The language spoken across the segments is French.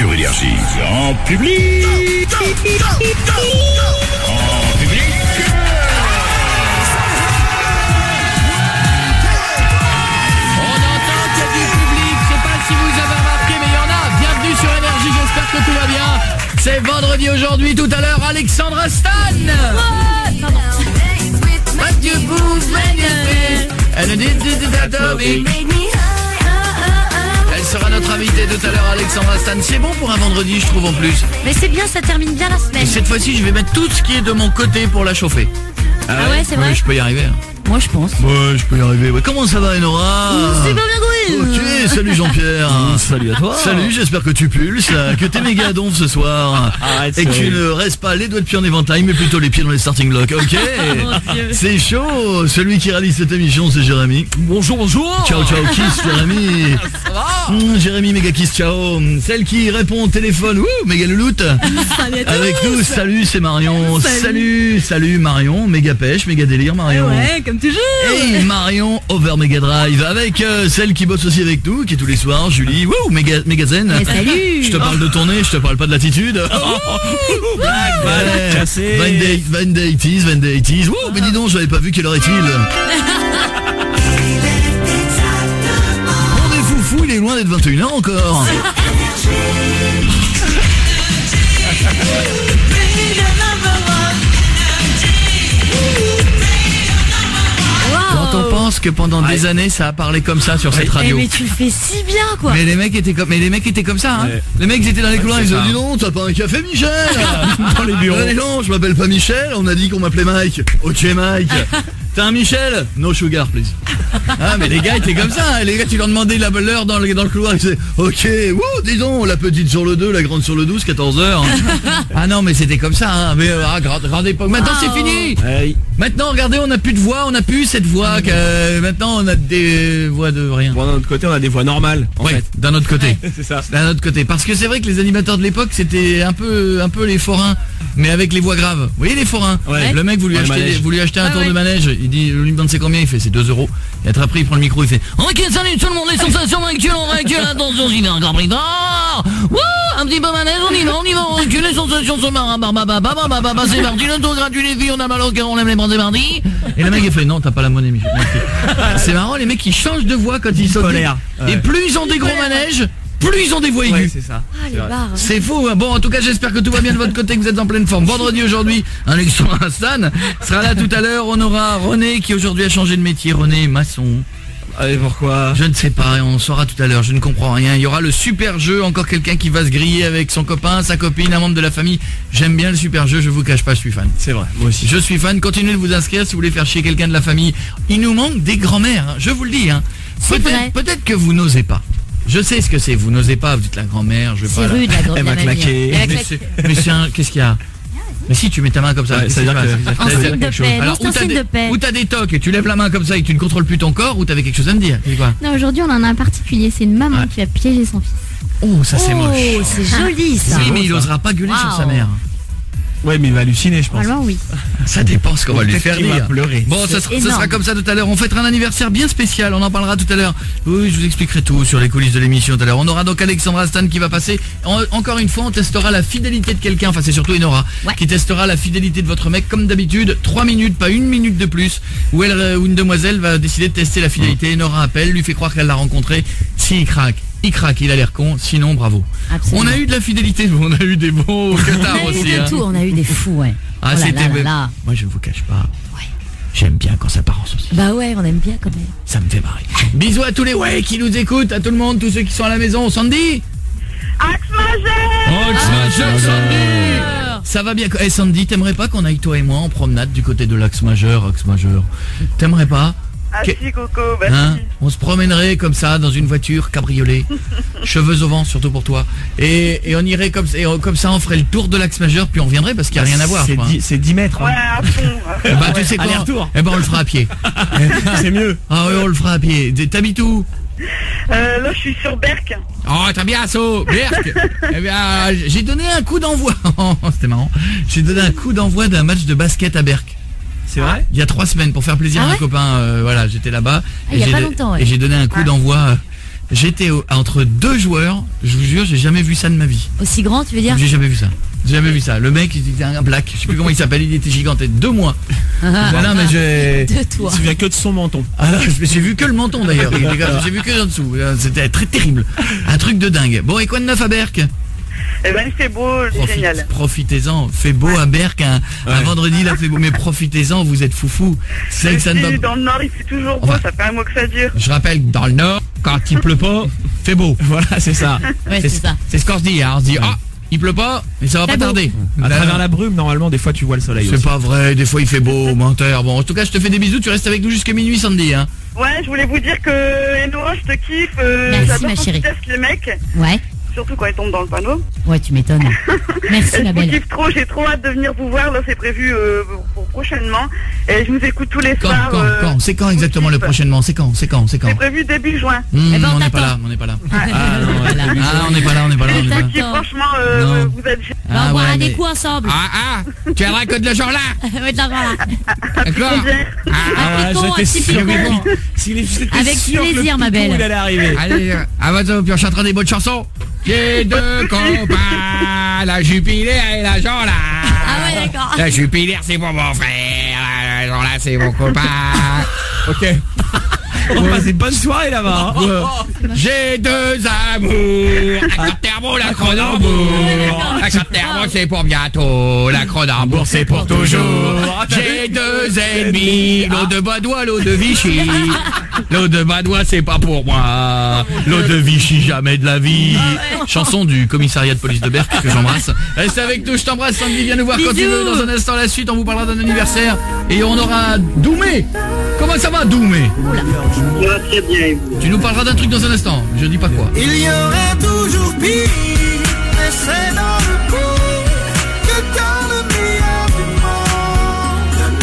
sur Énergie. En public. En public. On entend qu'il y a du public, je sais pas si vous avez remarqué, mais il y en a. Bienvenue sur Énergie, j'espère que tout va bien. C'est vendredi aujourd'hui, tout à l'heure, Alexandra Stan. Elle sera notre invitée tout à l'heure, Alexandra Stan. C'est bon pour un vendredi, je trouve en plus. Mais c'est bien, ça termine bien la semaine. Et cette fois-ci, je vais mettre tout ce qui est de mon côté pour la chauffer. Ah ouais, c'est vrai. Ouais, je peux y arriver. Moi, je pense. Ouais, je peux y arriver. Ouais. Comment ça va, Enora? C'est pas bien, Ok, salut Jean-Pierre. Salut à toi. Salut, j'espère que tu pulses, que t'es méga donf ce soir. Arrête, et que tu ne restes pas les doigts de pied en éventail, mais plutôt les pieds dans les starting blocks, ok? C'est chaud. Celui qui réalise cette émission, c'est Jérémy. Bonjour, bonjour. Ciao, ciao, kiss, Jérémy. Ça va? Jérémy, méga kiss, ciao. Celle qui répond au téléphone, méga louloute. Avec nous, salut, c'est Marion. Salut Marion, méga pêche, méga délire, Marion. Ouais, comme toujours. Et Marion over Mega Drive avec celle qui bosse aussi avec nous, qui est tous les soirs, Julie. Wouh, méga zen. Salut. Je te parle de tournée, je te parle pas de l'attitude. Cassé. 80s. Wouh, mais dis donc, j'avais pas vu quelle heure est-il. On est foufou, il est loin d'être 21h encore. Quand on pense que pendant des années ça a parlé comme ça sur cette radio. Mais tu le fais si bien, quoi. Mais les mecs étaient comme ça, hein. Ouais. Les mecs étaient dans les couloirs, ils c'est disaient ça. dis donc, t'as pas un café, Michel? Dans les bureaux. Dis donc, je m'appelle pas Michel, on a dit qu'on m'appelait Mike. Ok Mike. T'as un Michel? No sugar please. Ah mais les gars étaient comme ça, hein. Les gars tu leur demandais l'heure dans le couloir, ils disaient ok, wouh, dis donc, la petite sur le 2, la grande sur le 12, 14h. Ah non mais c'était comme ça, hein. Mais grande époque. Maintenant c'est fini. Hey. Maintenant regardez, on n'a plus de voix, on n'a plus cette voix maintenant on a des voix de rien. Bon, d'un autre côté, on a des voix normales. En Ouais, fait. d'un autre côté. C'est ça. D'un autre côté. Parce que c'est vrai que les animateurs de l'époque, c'était un peu les forains, mais avec les voix graves. Vous voyez les forains? Ouais. Le mec voulait Dans le acheter, manège. un tour de manège. Il dit, le libre c'est combien? Il fait, c'est 2 €. Et après, il prend le micro, il fait, ok, salut tout le monde, les sensations on recule, attention, j'y vais encore plus fort. Wouh, un petit peu manège, on y va, on recule, les sensations sont marrant, c'est parti, le tour gratuit, les filles, on a mal au cœur, on aime les bras, c'est parti. Et le mec, il fait, non, t'as pas la monnaie, Michel. C'est marrant, les mecs, ils changent de voix quand ils sautent. Polaire. Et plus ils ont des gros manèges, plus ils ont des voix Ouais, aiguës. c'est ça. Ah, les C'est vrai. barres. C'est fou, hein. Bon, en tout cas, j'espère que tout va bien de votre côté, que vous êtes en pleine forme. Vendredi aujourd'hui, Alexandra Stan sera là tout à l'heure. On aura René qui aujourd'hui a changé de métier. René maçon. Allez, pourquoi? Je ne sais pas, on saura tout à l'heure, je ne comprends rien. Il y aura le super jeu, encore quelqu'un qui va se griller avec son copain, sa copine, un membre de la famille. J'aime bien le super jeu, je vous cache pas, je suis fan. C'est vrai, moi aussi. Je suis fan, continuez de vous inscrire si vous voulez faire chier quelqu'un de la famille. Il nous manque des grands-mères, hein. Je vous le dis, hein. C'est vrai. Peut-être que vous n'osez pas. Je sais ce que c'est, vous n'osez pas, vous dites la grand-mère, je veux C'est pas. rude, la Elle va mamie. claquer. Elle va Mais claquer. mais c'est un... Qu'est-ce qu'il y a? Mais si tu mets ta main comme ça, Ouais, qu'est-ce ça veut qui dire se que- passe? En Ça veut dire signe de quelque chose. paix. Non, Alors, c'est un signe de paix. ou t'as des tocs et tu lèves la main comme ça et tu ne contrôles plus ton corps, ou t'avais quelque chose à me dire. C'est quoi? Non, aujourd'hui, on en a un particulier. C'est une maman Ouais. qui va piéger son fils. Oh, ça c'est moche. Oh, c'est joli, ça. Oui, mais il osera pas gueuler sur sa mère. Ouais, mais il va halluciner, je pense. Normalement, oui. Ça dépend ce qu'on va lui Peut-être faire qu'il va dire. pleurer. Bon, ça C'est sera énorme. comme ça tout à l'heure. On fêtera un anniversaire bien spécial. On en parlera tout à l'heure. Oui, je vous expliquerai tout sur les coulisses de l'émission tout à l'heure. On aura donc Alexandra Stan qui va passer. Encore une fois, on testera la fidélité de quelqu'un. Enfin, c'est surtout Enora qui testera la fidélité de votre mec. Comme d'habitude, 3 minutes, pas 1 minute de plus. Où une demoiselle va décider de tester la fidélité. Enora appelle, lui fait croire qu'elle l'a rencontré. S'il craque. Il a l'air con, sinon bravo. Absolument. On a eu de la fidélité, on a eu des beaux On queutards a eu aussi. de hein. tout, on a eu des fous, ouais. Ah, Oh là c'était... là là là. Moi, je ne vous cache pas. Ouais. J'aime bien quand ça part en saucisse. Bah ouais, on aime bien quand même. Ça me fait marrer. Bisous à tous les qui nous écoutent, à tout le monde, tous ceux qui sont à la maison. Sandy Axe Majeur, Sandy. Ça va bien. Eh Sandy, t'aimerais pas qu'on aille toi et moi en promenade du côté de l'Axe Majeur, T'aimerais pas? Ah Que- si, Coco, bah Hein, si. on se promènerait comme ça dans une voiture cabriolet, cheveux au vent surtout pour toi, et on irait comme ça, on ferait le tour de l'Axe Majeur, puis on reviendrait parce qu'il n'y a rien à voir. C'est je crois. 10 mètres. Ouais, Hein. à fond. Bah tu sais quoi? Aller-retour. Eh ben on le fera à pied. C'est mieux. Ah oui, on le fera à pied. T'habites où? Là, je suis sur Berck. Oh, t'as bien saut, Berck. Eh bien, j'ai donné un coup d'envoi. C'était marrant. J'ai donné un coup d'envoi d'un match de basket à Berck. C'est vrai? Il y a 3 semaines pour faire plaisir Ah à un ouais copain. Voilà, j'étais là-bas. Ah, il y a pas longtemps, ouais. Et j'ai donné un coup d'envoi. J'étais entre deux joueurs, je vous jure, j'ai jamais vu ça de ma vie. Aussi grand, tu veux dire? J'ai jamais vu ça. J'ai jamais vu ça. Le mec, il était un black, je sais plus comment il s'appelle, il était gigantesque. 2 mois. Non, mais j'ai... De Il toi. se souvient que de son menton. Ah non, j'ai vu que le menton d'ailleurs. J'ai vu que en dessous. C'était très terrible. Un truc de dingue. Bon, et quoi de neuf à Berck? Eh ben, il fait beau, c'est génial. Profitez-en. Fait beau à Berck un vendredi, là, fait beau. Mais profitez-en, vous êtes foufou. C'est que ça ne va... Dans le nord, il fait toujours beau, ça fait un mois que ça dure. Je rappelle, dans le nord, quand il pleut pas, fait beau. Voilà, c'est ça. Ouais, c'est ça. C'est ce qu'on se dit. Hein. On se dit, ah, il pleut pas, mais ça va pas beau. tarder. À travers la brume, normalement, des fois, tu vois le soleil C'est aussi. pas vrai, des fois il fait beau, menteur. Bon, en tout cas, je te fais des bisous, tu restes avec nous jusqu'à minuit, Sandy. Hein. Ouais, je voulais vous dire que Enora, je te kiffe. Merci, j'adore ma quand chérie. tu testes les mecs, Ouais. surtout quand ils tombent dans le panneau. Ouais, tu m'étonnes. Merci, Et ma je vous belle. kiffe trop, j'ai trop hâte de venir vous voir. Là, c'est prévu pour prochainement. Et je vous écoute tous les soirs. Quand c'est quand exactement le prochainement? C'est quand? C'est prévu début juin. Eh ben, on On n'est pas t'attend. là, on n'est pas là. Voilà. Ah, on n'est pas là, on n'est pas là. Je Attends. kiffe, franchement, Non. vous êtes... On va boire ouais, un des mais- coups ensemble. Tu aimerais que de l'argent là? Ouais, de l'argent là. D'accord? Un picon, un j'étais petit sûr picon. que- j'étais Avec sûr que le plaisir, ma picon, belle. il allait arriver. Allez, à votre puis on chantera des bonnes chansons. J'ai 2 copains, la Jupiler et la Jean là. Ah ouais, d'accord. La Jupiler c'est pour mon frère, la Jean là c'est mon copain. Ok. On va passer une bonne soirée là-bas. hein. J'ai 2 amours, la Cronenbourg, la Cronenbourg. La Cronenbourg c'est pour bientôt, la Cronenbourg c'est pour toujours. J'ai 2 ennemis, l'eau de Badois, l'eau de Vichy. L'eau de Badois c'est pas pour moi, l'eau de Vichy jamais de la vie. Chanson du commissariat de police de Berck que j'embrasse. Reste avec nous, je t'embrasse Sandy, viens nous voir quand tu veux. Dans un instant la suite, on vous parlera d'un anniversaire. Et on aura Doumé. Comment ça va Doumé? Ça va très bien, et vous? Tu nous parleras d'un truc dans un instant, je dis pas quoi. Il y aurait toujours pire, mais c'est dans le pire que dans le meilleur du monde.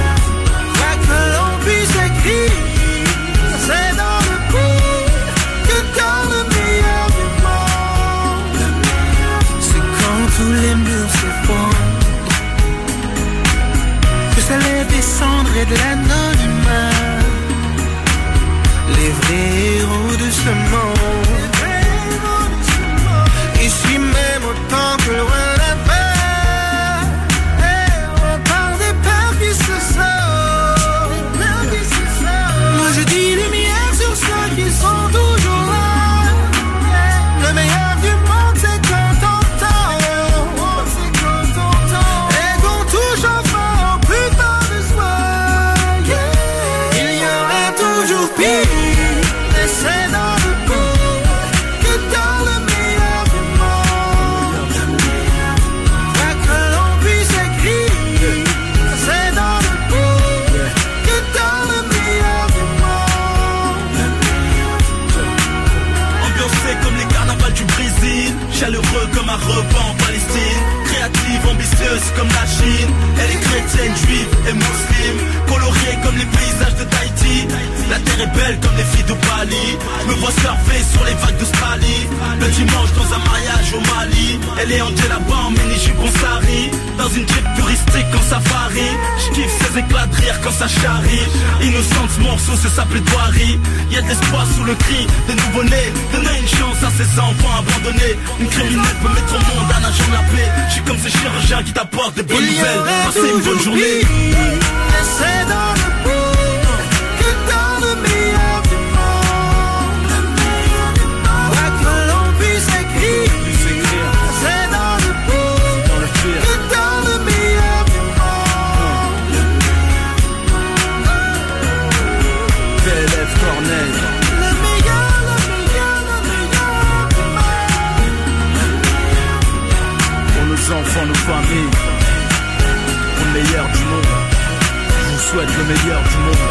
Quoi que l'on puisse écrire, c'est dans le pire que dans le meilleur du monde. C'est quand tous les murs s'effondrent que ça lève des cendres et de l'anonymat. Les vrais héros de ce monde. Ici même autant que loin là-bas. On parle des peurs qui se sauvent. Moi je dis lumière sur ceux qui sont toujours là. Le meilleur du monde c'est quand on t'entend. Et qu'on touche enfin au plus bas de soi. Il y aura toujours pire. C'est dans le pire que dans le meilleur du monde. Quoi que l'on puisse écrire, c'est dans le pire que dans le meilleur du monde. Ambiancé comme les carnavals du Brésil, chaleureux comme un repas en Palestine, créative, ambitieuse comme la Chine. Elle est chrétienne, juive et musulmane, coloriée comme les paysages de Tahiti. La terre est belle comme les filles de Bali. Me vois surfer sur les vagues d'Australie. Le dimanche dans un mariage au Mali. Elle est Angela là-bas en mini-jupe en sari. Dans une jeep touristique en safari. J'kiffe ses éclats de rire quand ça charrie. Innocente ce morceau c'est sa plaidoirie. Y'a de l'espoir sous le cri des nouveau-nés. Donner une chance à ces enfants abandonnés. Une criminelle peut mettre au monde un agent de la paix. J'suis comme ces chirurgiens qui t'apportent des bonnes nouvelles. Passez une bonne journée. C'est dans le pire que dans le meilleur du monde. Quoi que l'on puisse écrire, c'est dans le pire que dans le meilleur du monde. PLF Corneille. Le meilleur du monde. Pour nos enfants, nos familles, pour le meilleur du monde. Je vous souhaite le meilleur du monde.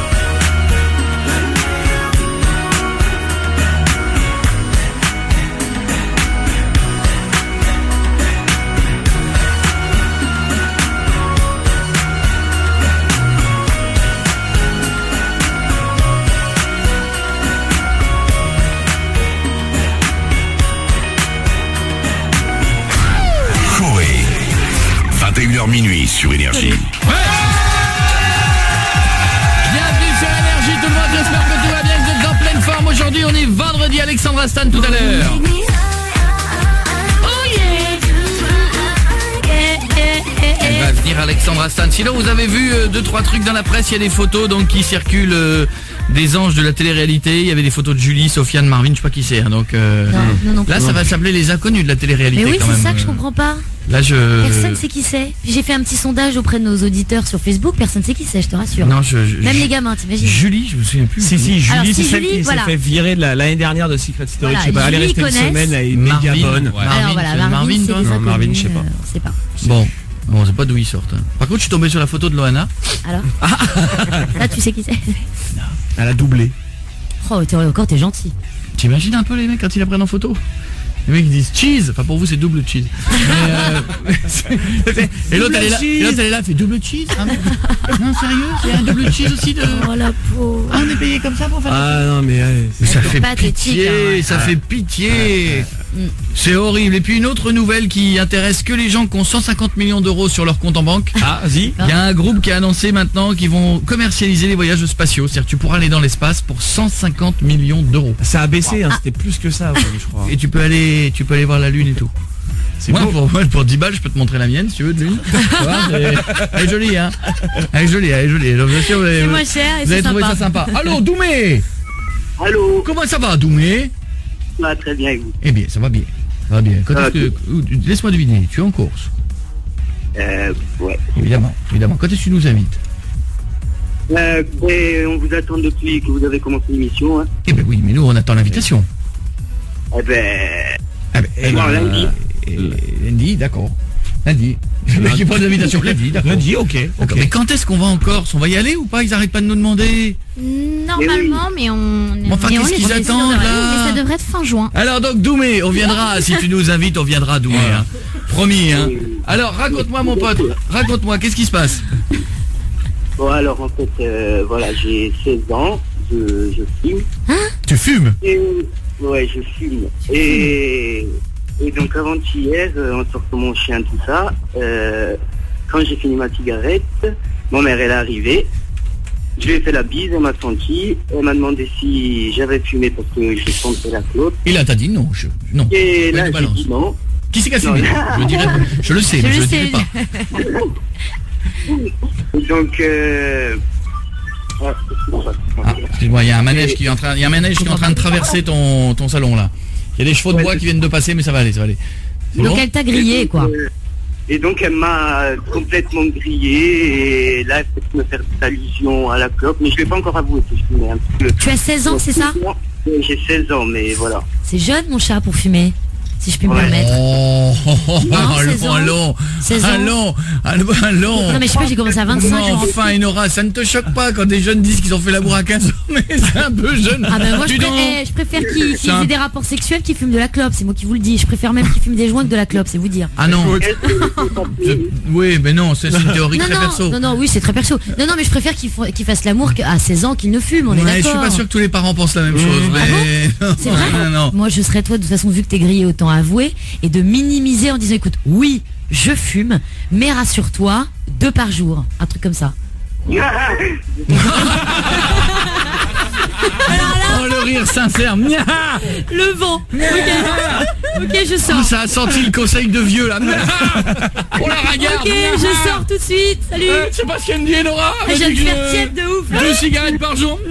Coé. 21h minuit sur Énergie. Bienvenue sur Énergie, tout le monde, j'espère que tout va bien, vous êtes en pleine forme. Aujourd'hui, on est vendredi. dit Alexandra Stan tout à l'heure. Elle va venir Alexandra Stan. Sinon vous avez vu 2-3 trucs dans la presse, il y a des photos donc qui circulent des anges de la télé-réalité. Il y avait des photos de Julie, Sofiane, Marvin, je sais pas qui c'est. Donc non, là ça va s'appeler les inconnus de la télé-réalité. Mais oui, quand c'est même. ça que je comprends pas. Là Personne sait qui c'est. Puis j'ai fait un petit sondage auprès de nos auditeurs sur Facebook, personne sait qui c'est, je te rassure. Non, Même les gamins, t'imagines. Julie, je me souviens plus. Si, Julie, Alors, si c'est celle Julie, qui voilà. s'est fait virer l'année dernière de Secret Story. Voilà, Je sais pas, elle est Julie restée une connaisse. semaine, elle est méga Marvin, bonne. ouais. Alors voilà, Marvin, Marvin, toi c'est des Non, inconnus, Marvin, je sais pas. on sait pas. Bon, on sait pas d'où ils sortent. Par contre, je suis tombé sur la photo de Loana. Alors là, tu sais qui c'est. Elle a doublé. Oh, t'es gentil. T'imagines un peu les mecs quand ils la prennent en photo? Les mecs ils disent cheese, enfin pour vous c'est double cheese. Et l'autre elle est là, fait double cheese. Ah, non sérieux, c'est un double cheese aussi de. Oh la pauvre. Ah, on est payé comme ça pour faire. Ah non mais Mais ça fait pathétique, pitié, hein, ouais. ça fait pitié. C'est horrible. Et puis une autre nouvelle qui intéresse que les gens qui ont 150 millions d'euros sur leur compte en banque. Ah, vas-y. Il y a un groupe qui a annoncé maintenant qu'ils vont commercialiser les voyages spatiaux. C'est-à-dire que tu pourras aller dans l'espace pour 150 millions d'euros. Ça a baissé, hein, c'était plus que ça, je crois. Et tu peux aller voir la lune et tout. C'est Moi, beau. pour 10 balles, je peux te montrer la mienne si tu veux de lune. Tu vois, elle est jolie, hein. Elle est jolie. Je vous assure, C'est moins cher et vous allez c'est trouver sympa. ça sympa. Allô, Doumé. Allô, Comment ça va, Doumé? ça va très bien. Vous. Eh bien, ça va bien. Ça va bien. Quand Ça va est-ce que... Laisse-moi deviner, tu es en course? Ouais. Évidemment. Quand est-ce que tu nous invites? On vous attend depuis que vous avez commencé l'émission. Hein. Eh ben oui, mais nous on attend l'invitation. Eh ben, Ah ben, bon, lundi. Lundi, d'accord. Lundi. Le mec qui prend l'invitation. Lundi, d'accord. Lundi, ok. D'accord. Mais quand est-ce qu'on va en Corse? On va y aller ou pas? Ils arrêtent pas de nous demander. Normalement, mais on... Enfin, qu'est-ce qu'ils attendent là? Mais ça devrait être fin juin. Alors donc Doumé, on viendra, si tu nous invites, on viendra Doumé, hein. Promis, hein. Alors raconte-moi mon pote, raconte-moi, qu'est-ce qui se passe? Bon, alors en fait, voilà, j'ai 16 ans, je fume. Tu fumes? Ouais, je fume. Et donc avant-hier, en sortant mon chien, tout ça, quand j'ai fini ma cigarette, ma mère elle est arrivée. Je lui ai fait la bise, elle m'a senti, elle m'a demandé si j'avais fumé parce que je sentais la clope. Et là t'as dit non, non. Et Ouais, là tu j'ai balances. dit non. Qui c'est qui a fumé? Je le dirai, je le sais, mais je le dirai pas. Donc, Ah, excuse-moi, il y a un manège qui est en train, de traverser ton salon là. Il y a des chevaux de bois qui viennent de passer, mais ça va aller. C'est Donc bon elle t'a grillé, quoi. Et donc elle m'a complètement grillé et là elle fait me faire des allusions à la clope, mais je ne l'ai pas encore avoué que je fumais un petit peu. Tu as 16 ans, c'est ça? J'ai 16 ans, mais voilà. C'est jeune, mon chat, pour fumer, si je puis me Ouais. permettre. Allons. 16 ans. Allons. Non mais je sais pas, j'ai commencé à 25 Non, ans. enfin Enora, ça ne te choque pas quand des jeunes disent qu'ils ont fait l'amour à 15 ans, mais c'est un peu jeune. Ah ben moi je, Dis donc. je préfère qu'ils C'est un- aient des rapports sexuels qu'ils fument de la clope, c'est moi qui vous le dis. Je préfère même qu'ils fument des joints que de la clope, c'est vous dire. Ah non. Oui, mais non, c'est une théorie très perso. non, oui, c'est très perso. Non, mais je préfère qu'ils fassent l'amour qu'à 16 ans qu'ils ne fument, on est Ouais, je d'accord. suis pas sûr que tous les parents pensent la même chose, mais C'est vrai. non. Moi, je serais toi, de toute façon, vu que t'es grillé, autant avouer et de minimiser en disant, écoute, oui, je fume, mais rassure-toi, 2 par jour, un truc comme ça. Oh, le rire sincère. Le vent. Ok, je sors. Ça a senti le conseil de vieux là. On la regarde. Ok, je sors tout de suite. Salut. C'est pas ce qu'elle me dit, Nora. Je viens de faire tiède de ouf. 2 cigarettes par jour.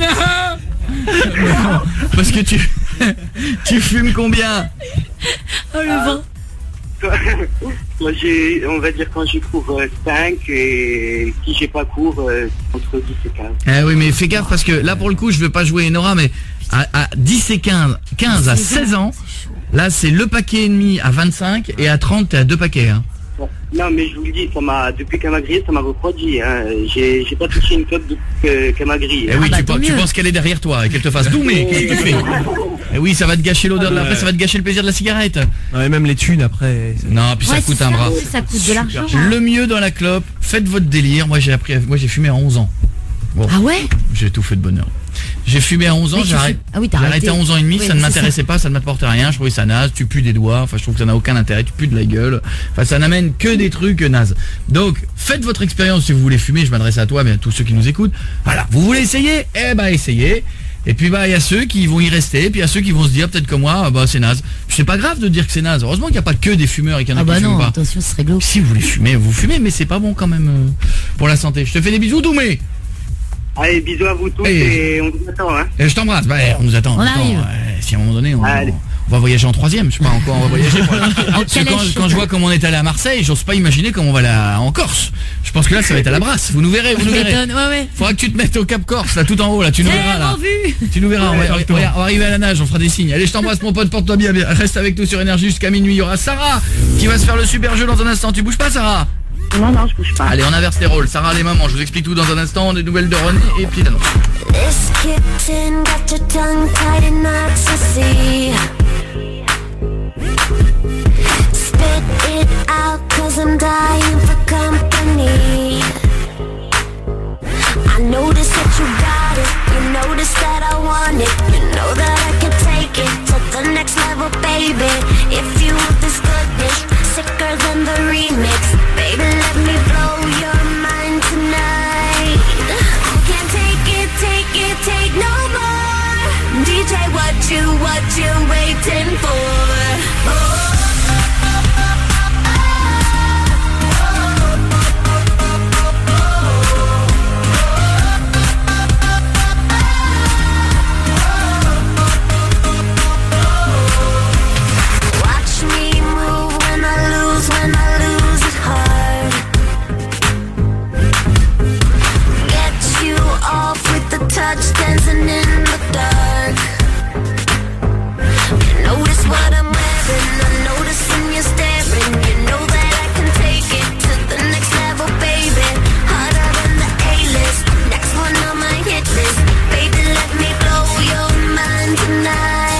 Parce que tu fumes combien? Oh, le vent. Moi on va dire quand j'ai cours 5 et si j'ai pas cours entre 10 et 15. Eh oui, mais fais gaffe parce que là pour le coup je veux pas jouer Nora, mais à 10 et 15 à 16 ans, là c'est le paquet et demi à 25 et à 30 t'es à 2 paquets. Hein. Non mais je vous le dis, depuis qu'elle m'a grillé, ça m'a refroidi. Hein. J'ai pas touché une clope depuis qu'elle m'a grillé. Eh oui, bah, tu tant mieux. penses qu'elle est derrière toi et qu'elle te fasse mais qu'est-ce que tu fais? Eh oui, ça va te gâcher l'odeur de la presse, ça va te gâcher le plaisir de la cigarette. Non, et même les thunes après. Non, puis ça Ouais, coûte c'est un bras. Ça coûte de l'argent. Le mieux dans la clope, faites votre délire. Moi j'ai fumé à 11 ans. Ah ouais? J'ai tout fait de bonheur. J'ai fumé à 11 ans, Mais tu j'ai arrêté. fumes- Ah oui, t'as J'ai arrêté à 11 ans et demi, Oui, ça ne mais c'est m'intéressait pas, ça ne m'apportait rien, je trouvais ça naze, tu pues des doigts, enfin je trouve que ça n'a aucun intérêt, tu pues de la gueule, enfin ça n'amène que des trucs nazes. Donc faites votre expérience si vous voulez fumer, je m'adresse à toi mais à tous ceux qui nous écoutent. Voilà, vous voulez essayer? Eh ben essayez. Et puis bah il y a ceux qui vont y rester, et puis il y a ceux qui vont se dire peut-être comme moi, bah c'est naze. C'est pas grave de dire que c'est naze. Heureusement qu'il n'y a pas que des fumeurs et qu'il y en a qui fument non, pas. attention, ce serait glauque. Si vous voulez fumer, vous fumez, mais c'est pas bon quand même pour la santé. Je te fais des bisous, Doumé. Allez, bisous à vous tous Et- et on vous attend, hein. Et je t'embrasse. Bah on nous attend. On attends, arrive. si à un moment donné Allez. on va voyager en 3e, je sais pas encore, on va voyager. Parce que calèche. quand je vois comment on est allé à Marseille, j'ose pas imaginer comment on va aller en Corse. Je pense que là ça va être à la brasse. Vous nous verrez, vous nous verrez. M'étonne, ouais. Faudra que tu te mettes au Cap Corse, là tout en haut, là tu nous verras là. Tellement vu. Tu nous verras, Ouais, on va arriver à la nage, on fera des signes. Allez, je t'embrasse mon pote, porte-toi bien. Reste avec nous sur Énergie jusqu'à minuit. Il y aura Sarah qui va se faire le super jeu dans un instant. Tu bouges pas, Sarah? Non, je bouge pas. Allez, on inverse les rôles. Sarah, les mamans, je vous explique tout dans un instant. Des nouvelles de René et puis d'annonce. This kitten got your tongue tied in knots, I see. Spit it out, cause I'm dying for company. I notice that you got it, you notice that I want it. You know that I can take it to the next level, baby. If you want this goodness, sicker than the remix. Baby, let me blow your mind tonight. I can't take no more. DJ, what you waiting for? Watch me move when I lose it hard. Get you off with the touch, dancing in the dark. You notice what I'm wearing, I notice when you're staring. You know that I can take it to the next level, baby. Harder than the A-list, next one on my hit list. Baby, let me blow your mind tonight.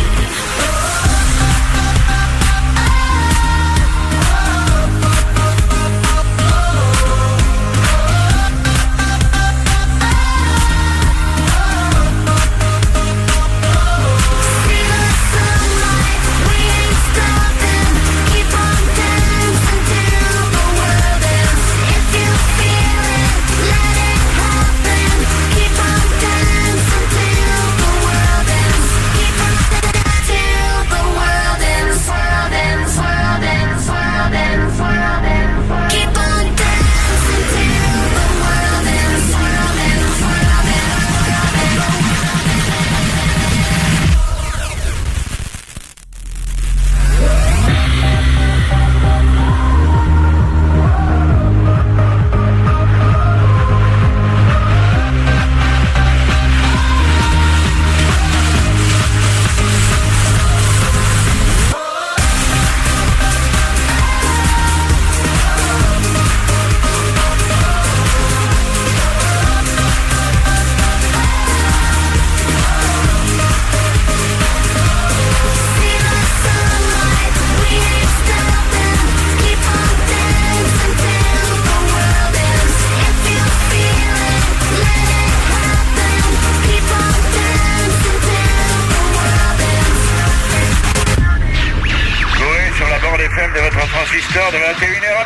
de votre transistor de 21h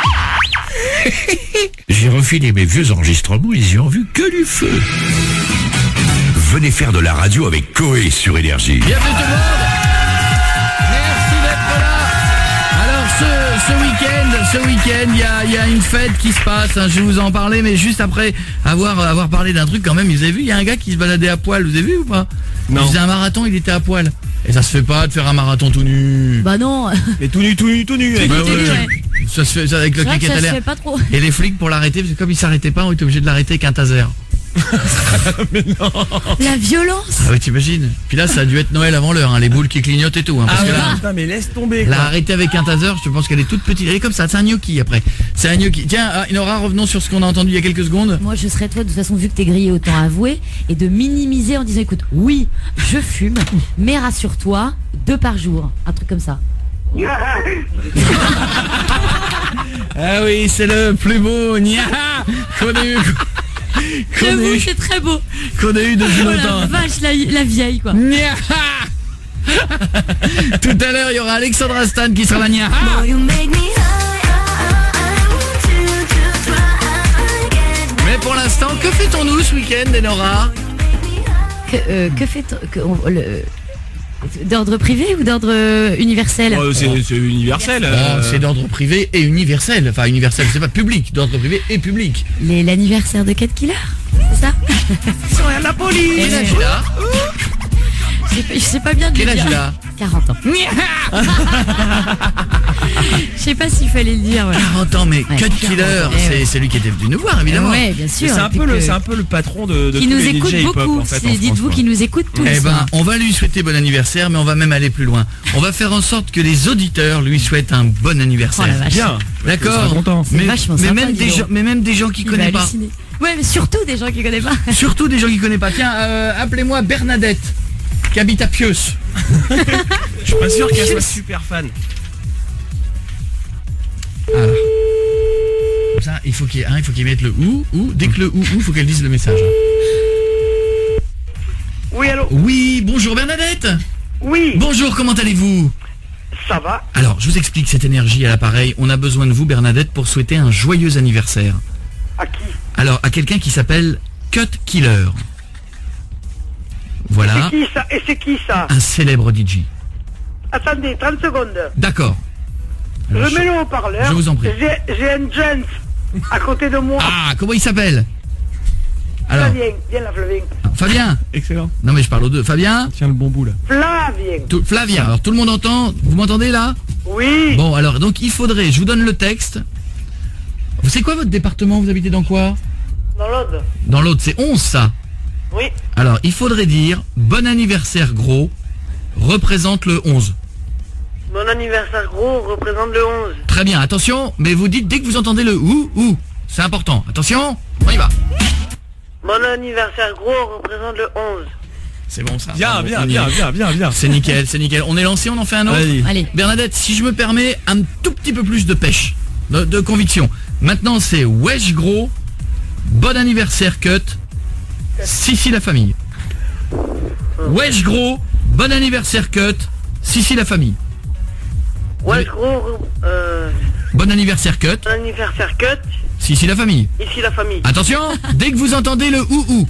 à minuit. J'ai refilé mes vieux enregistrements, ils y ont vu que du feu. Venez faire de la radio avec Coé sur Énergie. Bienvenue tout le monde. Merci d'être là. Alors ce week-end, il y a une fête qui se passe, hein, je vais vous en parler, mais juste après avoir parlé d'un truc quand même, vous avez vu, il y a un gars qui se baladait à poil, vous avez vu ou pas? Non. Il faisait un marathon, il était à poil. Et ça se fait pas de faire un marathon tout nu. Bah non. Mais tout nu. Tout nu, ouais. Ça se fait ça avec le C'est vrai clic que à ça se l'air. fait pas trop. Et les flics pour l'arrêter, parce que comme il s'arrêtait pas, on était obligé de l'arrêter avec un taser. Mais non. La violence. Ah oui, t'imagines. Puis là, ça a dû être Noël avant l'heure, hein, les boules qui clignotent et tout. Hein, parce Ah que ouais, là, putain, mais laisse tomber. l'a Quoi. arrêté avec un taser, je pense qu'elle est toute petite. Elle est comme ça, c'est un gnocchi après. C'est un gnocchi. Tiens, Inora, revenons sur ce qu'on a entendu il y a quelques secondes. Moi, je serais toi, de toute façon, vu que t'es grillé, autant avouer, et de minimiser en disant, écoute, oui, je fume, mais rassure-toi, 2 par jour. Un truc comme ça. Ah oui, c'est le plus beau nia qu'on ait eu. J'avoue, c'est très beau. Qu'on a eu depuis Oh la longtemps. vache, la vieille, quoi. Nia. Tout à l'heure, il y aura Alexandra Stan qui sera la nia. Mais pour l'instant, que fait-on nous ce week-end, Enora? que fait d'ordre privé ou d'ordre universel? C'est universel. C'est d'ordre privé et universel. Enfin, universel, c'est pas public. D'ordre privé et public. L'anniversaire de Cut Killer, c'est ça? Sur la police. Quel âge il a? Je sais pas bien de Quel le âge dire. il a? 40 ans. Je sais pas s'il fallait le dire. Voilà. 40 ans, mais Ouais, Cut 40 Killer, ans, c'est celui qui était venu nous voir, évidemment. Ouais, bien sûr. C'est un peu le patron de qui tous nous les écoute DJ hip-hop, beaucoup. en fait, en France, Dites-vous quoi. qu'il nous écoute tous les Eh ben, soirs. on va lui souhaiter bon anniversaire, mais on va même aller plus loin. On va faire en sorte que les auditeurs lui souhaitent un bon anniversaire. Oh la vache. Bien. D'accord. Je serai content. C'est vachement sympa, même dis des donc. gens, mais même des gens qui Il va connaissent pas. halluciner. Ouais, mais surtout des gens qui connaissent pas. Surtout des gens qui connaissent pas. Tiens, appelez-moi Bernadette, qui habite à Pieux. Je suis pas sûr qu'elle soit super fan. Alors. Comme ça, il faut qu'il mette le ou. Dès que le ou, il faut qu'elle dise le message. Oui, allô? Oui, bonjour Bernadette. Oui, Bonjour, comment allez-vous? ça va. Alors, je vous explique cette énergie à l'appareil. On a besoin de vous, Bernadette, pour souhaiter un joyeux anniversaire. À qui? Alors, à quelqu'un qui s'appelle Cut Killer. Voilà, C'est qui ça? Et c'est qui ça? un célèbre DJ. Attendez, 30 secondes. D'accord. Alors, Je mets le haut-parleur. je vous en prie. J'ai un gent à côté de moi. Ah, comment il s'appelle? Alors, Flavien, viens là, Flavien. Fabien. Excellent. Non mais je parle aux deux. Fabien. Tiens le bon bout là. Flavien. Flavien. Alors tout le monde entend. Vous m'entendez là? Oui. Bon, alors donc il faudrait. Je vous donne le texte. C'est quoi votre département? Vous habitez dans quoi? Dans l'Aude. Dans l'autre, c'est 11 ça. Oui. Alors il faudrait dire bon anniversaire gros représente le 11. Mon anniversaire gros représente le 11. Très bien. Attention. Mais vous dites dès que vous entendez le ou. C'est important. Attention. On y va. Mon anniversaire gros représente le 11. C'est bon ça. Bien. C'est nickel, c'est nickel. On est lancé, on en fait un autre. Vas-y. Allez. Bernadette, si je me permets un tout petit peu plus de pêche, de conviction. Maintenant c'est wesh gros, bon anniversaire Cut, Sissi la famille. Wesh gros, bon anniversaire Cut, Sissi la famille. Ouais, gros, Bon anniversaire Cut, mon anniversaire cut, Sissi la famille. ici la famille. Attention, dès que vous entendez le ou.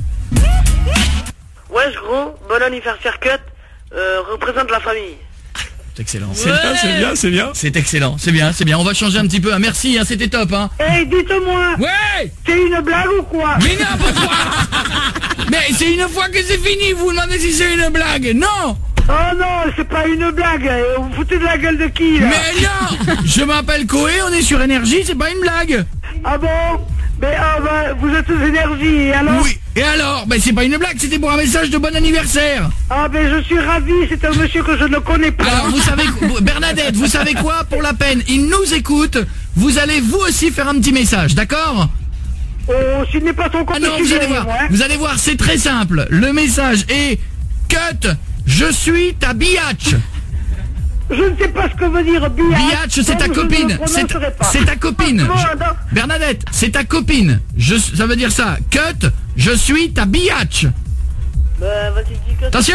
Ouais, gros, bon anniversaire cut, représente la famille. C'est excellent. C'est bien. C'est excellent, c'est bien. On va changer un petit peu. Merci, hein, c'était top. Hein. Eh, dites-moi, Ouais. c'est une blague ou quoi? Mais n'importe quoi. Mais c'est une fois que c'est fini, vous demandez si c'est une blague. Non. Oh non, c'est pas une blague. Vous foutez de la gueule de qui, là? Mais non. Je m'appelle Koé, on est sur Énergie, c'est pas une blague. Ah bon? Mais vous êtes aux énergies, et alors? Oui. Et alors? Ben c'est pas une blague, c'était pour un message de bon anniversaire. Ah ben je suis ravi, c'est un monsieur que je ne connais pas. Alors vous savez, Bernadette, vous savez quoi? Pour la peine, il nous écoute. Vous allez vous aussi faire un petit message, d'accord? Oh, s'il n'est pas son compte, Ah non, vous allez voir. Vous allez voir, c'est très simple. Le message est Cut, je suis ta biatch. Je ne sais pas ce que veut dire biatch. Biatch, c'est ta donc je ne copine. le prononcerai pas. C'est ta copine. Ah, bon, attends. Bernadette, c'est ta copine. Ça veut dire ça. Cut, je suis ta biatch. Vas-y, dis que... Attention.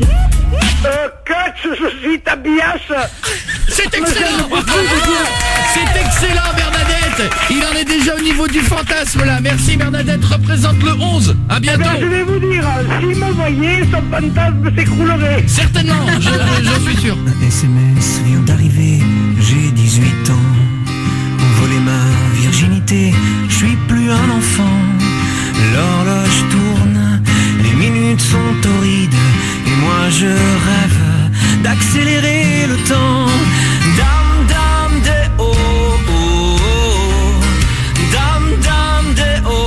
Cut, je suis ta biache. C'est excellent. C'est excellent, Bernadette. Il en est déjà au niveau du fantasme là. Merci Bernadette, représente le 11. À bientôt. Je vais vous dire, s'il me voyait, son fantasme s'écroulerait. Certainement, j'en suis sûr. Un SMS vient d'arriver, j'ai 18 ans. On volait ma virginité, je suis plus un enfant. L'horloge tourne, les minutes sont horrides. Et moi je rêve d'accélérer le temps. Dame, dame, des oh, oh, oh. Dame, dame, des oh,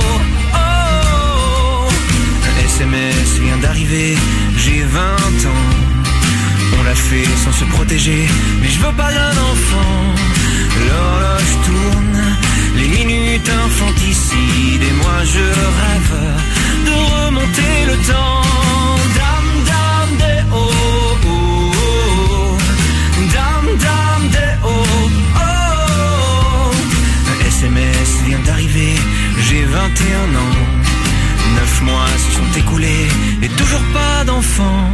oh. Un SMS vient d'arriver, j'ai 20 ans. On l'a fait sans se protéger, mais je veux pas d'un enfant. L'horloge tourne, les minutes infanticides. Et moi je rêve de remonter le temps. Dame, dame, des oh, oh, oh. Dame, dame, des oh, oh. Un SMS vient d'arriver, j'ai 21 ans. 9 mois se sont écoulés et toujours pas d'enfant.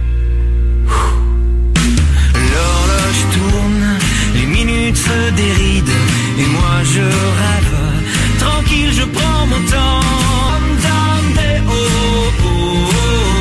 L'horloge tourne, les minutes se dérident. Et moi je rêve, tranquille je prends mon temps. Dame, dame, des oh, oh, oh.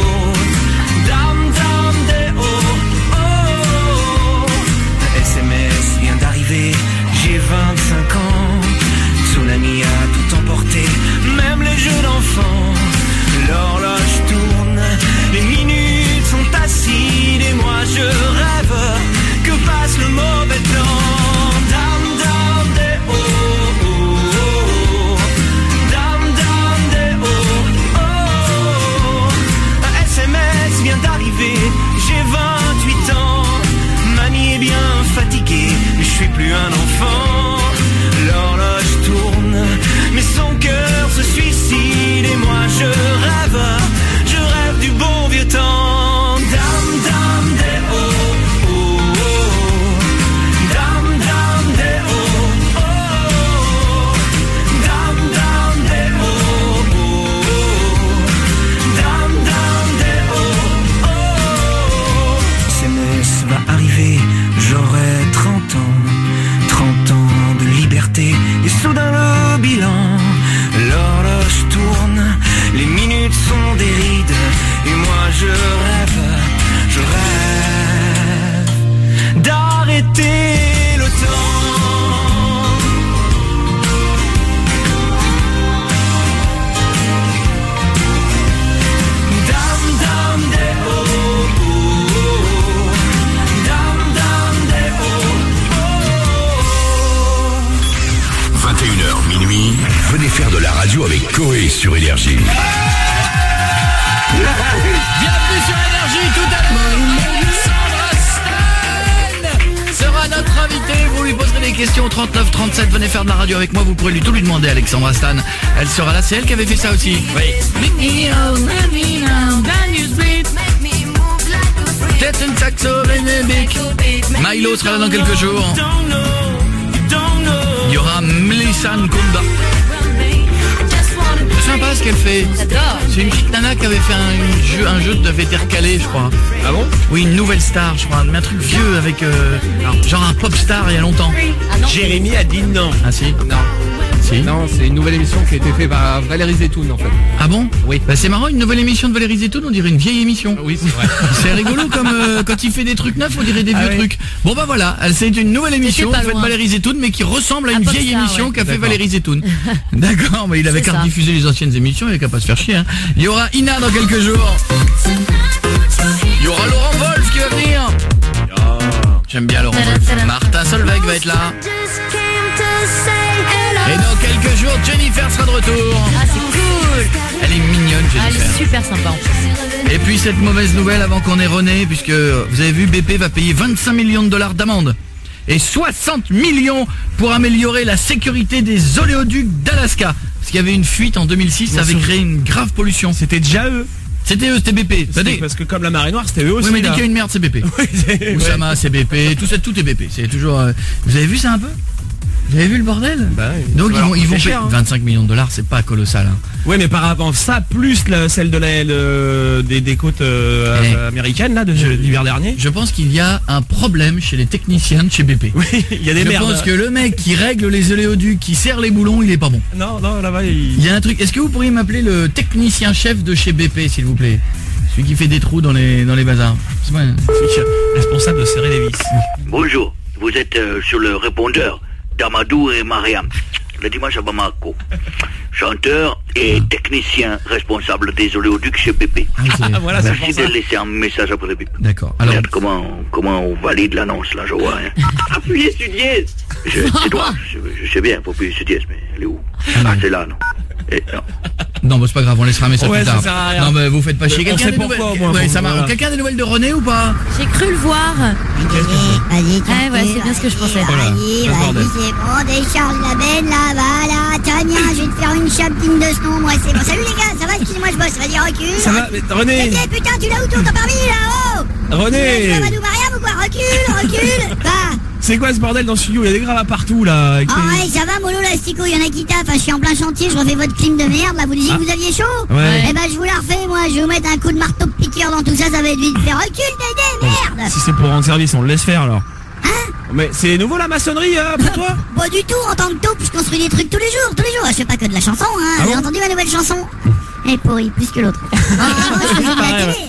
radio avec Coé sur Énergie. Bienvenue sur Énergie, tout à l'heure. Alexandra Stan sera notre invitée. Vous lui poserez des questions au 39-37. Venez faire de la radio avec moi. Vous pourrez tout lui demander, Alexandra Stan. Elle sera là. C'est elle qui avait fait ça aussi. Oui. Milo sera là dans quelques jours. Il y aura Melissa Nkunda. C'est sympa ce qu'elle fait. J'adore. C'est une petite nana qui avait fait un jeu de Vétercalé, je crois. Ah bon? Oui, une nouvelle star, je crois. Mais un truc vieux avec genre un pop star il y a longtemps. Ah non. Jérémy a dit non. Ah si? Non. Si. Non, c'est une nouvelle émission qui a été faite par Valérie Zetoun en fait. Ah bon? Oui. Bah c'est marrant, une nouvelle émission de Valérie Zetoun, on dirait une vieille émission. Oui, c'est vrai. C'est rigolo comme quand il fait des trucs neufs, on dirait des vieux oui. trucs. Bon bah voilà, c'est une nouvelle émission pas faite loin. Valérie Zetoun, mais qui ressemble à une Pop vieille Star, émission ouais. qu'a fait D'accord. Valérie Zetoun. D'accord, mais il avait C'est qu'à ça. diffuser les anciennes émissions, il avait qu'à pas se faire chier. Hein. Il y aura Ina dans quelques jours. Il y aura Laurent Wolf qui va venir. J'aime bien Laurent Wolf. Martin Solveig va être là. Et dans quelques jours, Jennifer sera de retour. Ah, c'est cool. Elle est mignonne, Ah, elle Jennifer. est super sympa en plus. Et puis cette mauvaise nouvelle avant qu'on ait René, puisque vous avez vu, BP va payer 25 millions de dollars d'amende et 60 millions pour améliorer la sécurité des oléoducs d'Alaska. Parce qu'il y avait une fuite en 2006, ça avait créé une grave pollution. C'était déjà eux. C'était eux, c'était BP. Parce que comme la marée noire, c'était eux aussi. Oui, mais dès là. qu'il y a une merde, c'est BP. Oui, c'est- Oussama, c'est BP, tout est BP. C'est toujours. Vous avez vu ça un peu? Vous avez vu le bordel? Bah oui, Donc ça va leur ils vont coûter payer cher, hein. 25 millions de dollars, c'est pas colossal. Hein. Ouais, mais par rapport à ça, plus celle de des côtes américaines là d'hiver dernier. Je pense qu'il y a un problème chez les techniciens de chez BP. Oui, il y a des Je merdes. pense que le mec qui règle les oléoducs, qui serre les boulons, il est pas bon. Non, là-bas, Il y a un truc. Est-ce que vous pourriez m'appeler le technicien chef de chez BP, s'il vous plaît? Celui qui fait des trous dans les bazars. C'est pas... responsable de serrer les vis. Bonjour, vous êtes sur le répondeur d'Amadou et Mariam, le dimanche à Bamako. Chanteur et technicien responsable des oléoducs chez BP. Voilà, c'est Merci pour ça. de laisser un message après le bip. D'accord. Alors, Regarde comment on valide l'annonce là, je vois. Hein. Appuyez sur dièse. C'est toi, je sais bien, faut appuyer sur dièse, mais elle est où? Ah, c'est là, non. Non. non, bah, c'est pas grave, on laissera un message Ouais, plus ça tard. sert à rien. Non, mais vous faites pas chier. On Quelqu'un sait des pourquoi, nouvelles... au moins, Ouais, faut- ça marche. voilà. Quelqu'un des nouvelles de René ou pas? J'ai cru le voir. Vas-y, Ouais, c'est bien ce que je pensais. Voilà. Vas-y, Le bordel. c'est bon, décharge la benne là, voilà, Tania, je vais te faire une chape digne de ce nom, moi c'est bon. Salut les gars, ça va, excusez-moi, je bosse, vas-y, recule. Ça va, mais René, Eh, putain, tu l'as où ton parmi là, oh René. Tu vas Madou Mariam ou quoi? Recule Bah c'est quoi ce bordel dans le studio? Il y a des gravats partout là. avec ah tes- ouais, ça va, Molo Lastico, il y en a qui taffent, hein, je suis en plein chantier, je refais votre clim de merde, là, vous disiez que vous aviez chaud? Ouais. Eh ben, je vous la refais, moi, je vais vous mettre un coup de marteau piqueur dans tout ça, ça va être vite fait. Recule, Dédé, merde Si c'est pour rendre service, on le laisse faire alors. Mais c'est nouveau la maçonnerie pour toi? Pas du tout, en tant que taupe, je construis des trucs tous les jours. Je fais pas que de la chanson, hein. Ah Vous bon avez entendu ma nouvelle chanson? Elle est pourrie, plus que l'autre. Avant, je faisais de la Pareil, télé.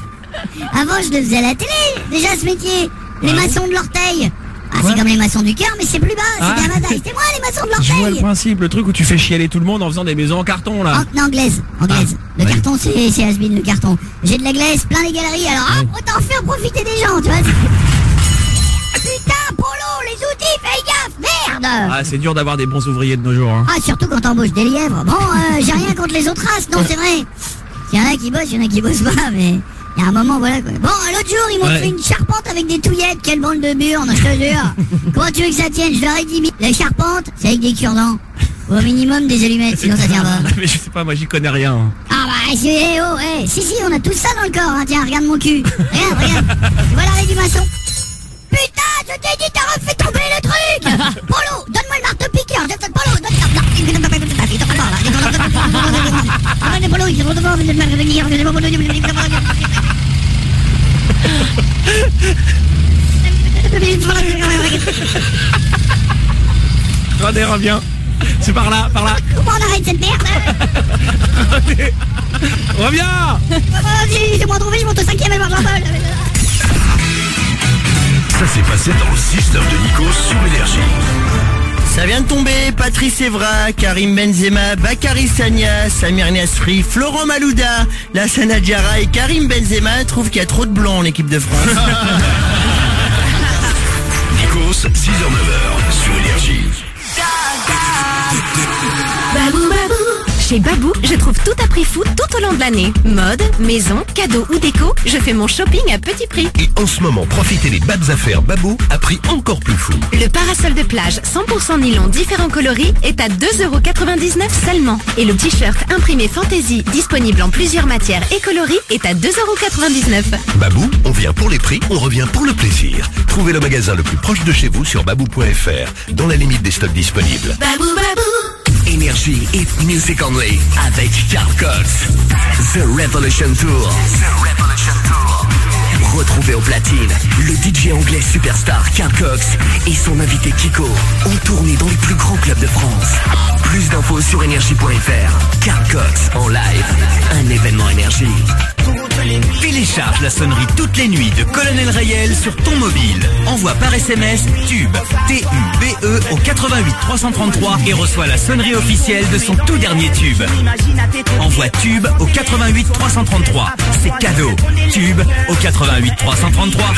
Avant, je le faisais à la télé. Déjà, ce métier. Les maçons de l'orteil. Ah, c'est comme les maçons du cœur, mais c'est plus bas. C'était à ma taille. C'était moi, les maçons de Je vois le l'orteil. principe, le truc où tu fais chialer tout le monde en faisant des maisons en carton là. En anglaise. Le carton, c'est has-been, le carton. J'ai de la glaise, plein les galeries, alors hop, autant faire profiter des gens, tu vois. Putain, Polo, les outils, fais gaffe, merde. Ah, c'est dur d'avoir des bons ouvriers de nos jours. Hein. Ah, surtout quand t'embauches des lièvres. Bon, j'ai rien contre les autres races, non, c'est vrai. Il y en a qui bossent, il y en a qui bossent pas, mais il y a un moment, voilà quoi. Bon, l'autre jour, ils m'ont fait une charpente avec des touillettes, quelle bande de burnes, je te jure. Comment tu veux que ça tienne? Je leur ai dit, la charpente, c'est avec des cure-dents. Au minimum des allumettes, sinon ça tient pas. Mais je sais pas, moi j'y connais rien. Ah bah, si, on a tout ça dans le corps, hein. Tiens, regarde mon cul. Regarde. Tu vois l'arrêt du maçon? Putain, je t'ai dit, t'as refait tomber le truc. Polo, donne-moi le marteau piqueur. Polo, René, reviens. C'est par là. Comment on arrête cette merde? Reviens. Laissez-moi trouver, je monte au 5ème et je m'en vole. Ça s'est passé dans le 6-9 de Nico sur Énergie. Ça vient de tomber, Patrice Evra, Karim Benzema, Bakary Sagna, Samir Nasri, Florent Malouda, Lassana Diarra et Karim Benzema trouvent qu'il y a trop de blancs en équipe de France. Nikos, 6h-9h sur Énergie. Babou babou Chez Babou, je trouve tout à prix fou tout au long de l'année. Mode, maison, cadeaux ou déco, je fais mon shopping à petit prix. Et en ce moment, profitez des belles affaires Babou à prix encore plus fou. Le parasol de plage 100% nylon différents coloris est à 2,99€ seulement. Et le t-shirt imprimé Fantasy disponible en plusieurs matières et coloris est à 2,99€. Babou, on vient pour les prix, on revient pour le plaisir. Trouvez le magasin le plus proche de chez vous sur babou.fr, dans la limite des stocks disponibles. Babou, babou. Énergie Hit Music Only avec Carl Cox. The Revolution Tour. Retrouvez au platine le DJ anglais superstar Carl Cox et son invité Kiko ont tourné dans les plus grands clubs de France. Plus d'infos sur énergie.fr. Carl Cox en live, un événement énergie. Télécharge la sonnerie toutes les nuits de Colonel Rayel sur ton mobile. Envoie par SMS TUBE, T-U-B-E au 88 333 et reçois la sonnerie officielle de son tout dernier tube. Envoie TUBE au 88 333. C'est cadeau. TUBE au 88 333.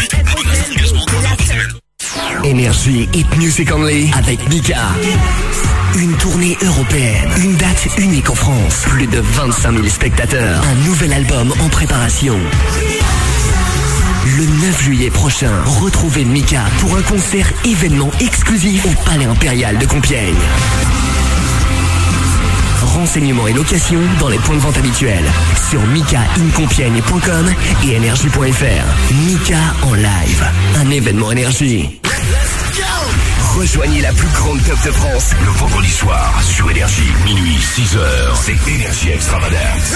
Énergie Hit Music Only avec Mika. Une tournée européenne, une date unique en France. Plus de 25 000 spectateurs. Un nouvel album en préparation. Le 9 juillet prochain, retrouvez Mika pour un concert événement exclusif au Palais Impérial de Compiègne. Renseignements et locations dans les points de vente habituels sur mikaIncompiègne.com et énergie.fr. Mika en live, un événement énergie. Rejoignez la plus grande teuf de France Le vendredi soir sur Énergie, minuit, 6h. C'est Énergie Extravagance.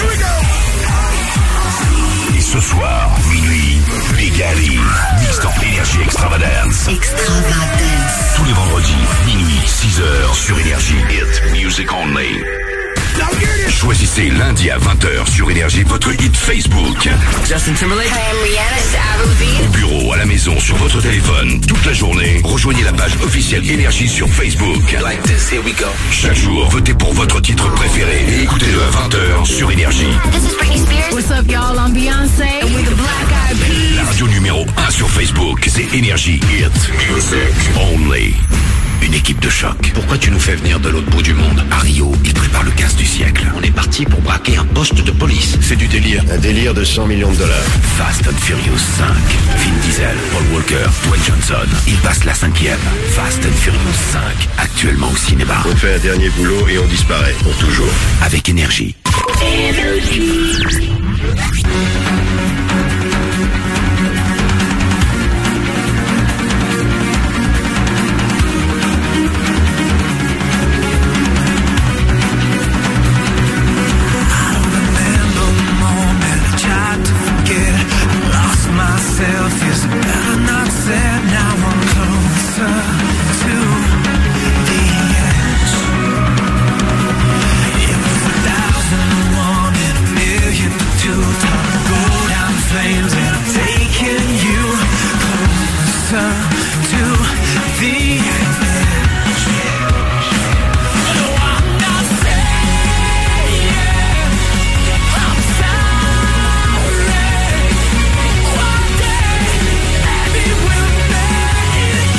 Et ce soir, minuit, Big Ali, mix dans Énergie Extravagance. Tous les vendredis, minuit, 6h sur Énergie Hit Music Only. Choisissez lundi à 20h sur Énergie votre hit Facebook. Justin Timberlake. Au bureau, à la maison, sur votre téléphone, toute la journée, rejoignez la page officielle Énergie sur Facebook. Like this, here we go. Chaque jour, votez pour votre titre préféré et écoutez-le à 20h sur Énergie. What's up, y'all? I'm Beyoncé. And we're the Black Eyed Peas. La radio numéro 1 sur Facebook, c'est Énergie Hit Music Only. Une équipe de choc. Pourquoi tu nous fais venir de l'autre bout du monde? À Rio, ils préparent le casse du siècle. On est parti pour braquer un poste de police. C'est du délire. Un délire de $100 millions. Fast and Furious 5. Vin Diesel, Paul Walker, Dwayne Johnson. Ils passent la 5e. Fast and Furious 5. Actuellement au cinéma. On fait un dernier boulot et on disparaît. Pour toujours. Avec Énergie. Is it better not said? Now I'm closer to the edge. It was 1,001 and 1,000,000 to 2. Time to go down in flames and I'm taking you closer to the edge. No, I'm not saying I'm sorry. One day maybe we'll meet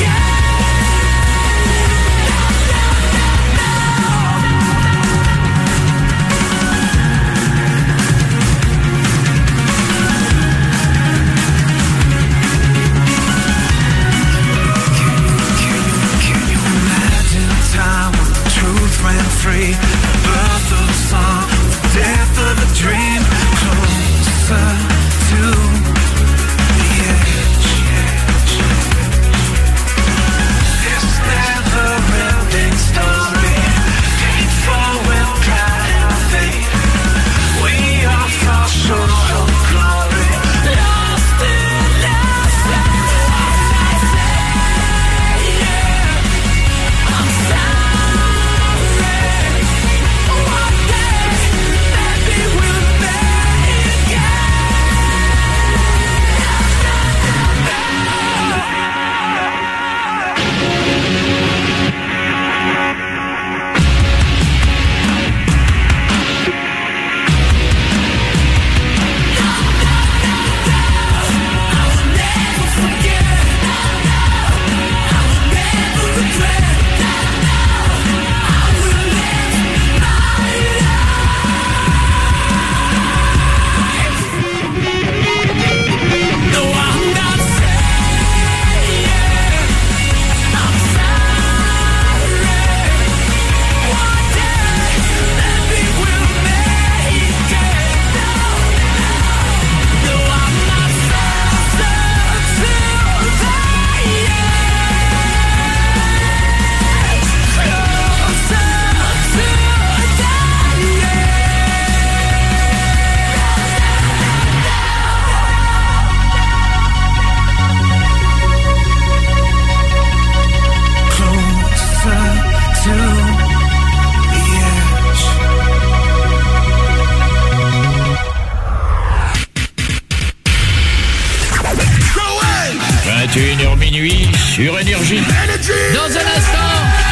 Énergie sur Énergie. Dans un instant,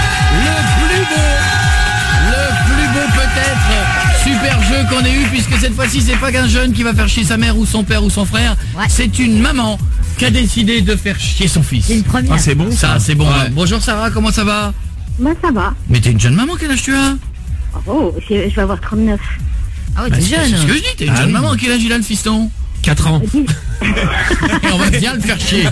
le plus beau peut-être super jeu qu'on ait eu, puisque cette fois-ci c'est pas qu'un jeune qui va faire chier sa mère ou son père ou son frère, c'est une maman qui a décidé de faire chier son fils. C'est une première. Ah, c'est bon ça, c'est bon. Ouais. Bonjour Sarah, comment ça va? Bah ça va. Mais t'es une jeune maman, quel âge tu as? Oh, je vais avoir 39. Ah ouais, t'es jeune. C'est ce que je dis, t'es une jeune maman, quel âge il a le fiston? 4 ans. Et on va bien le faire chier.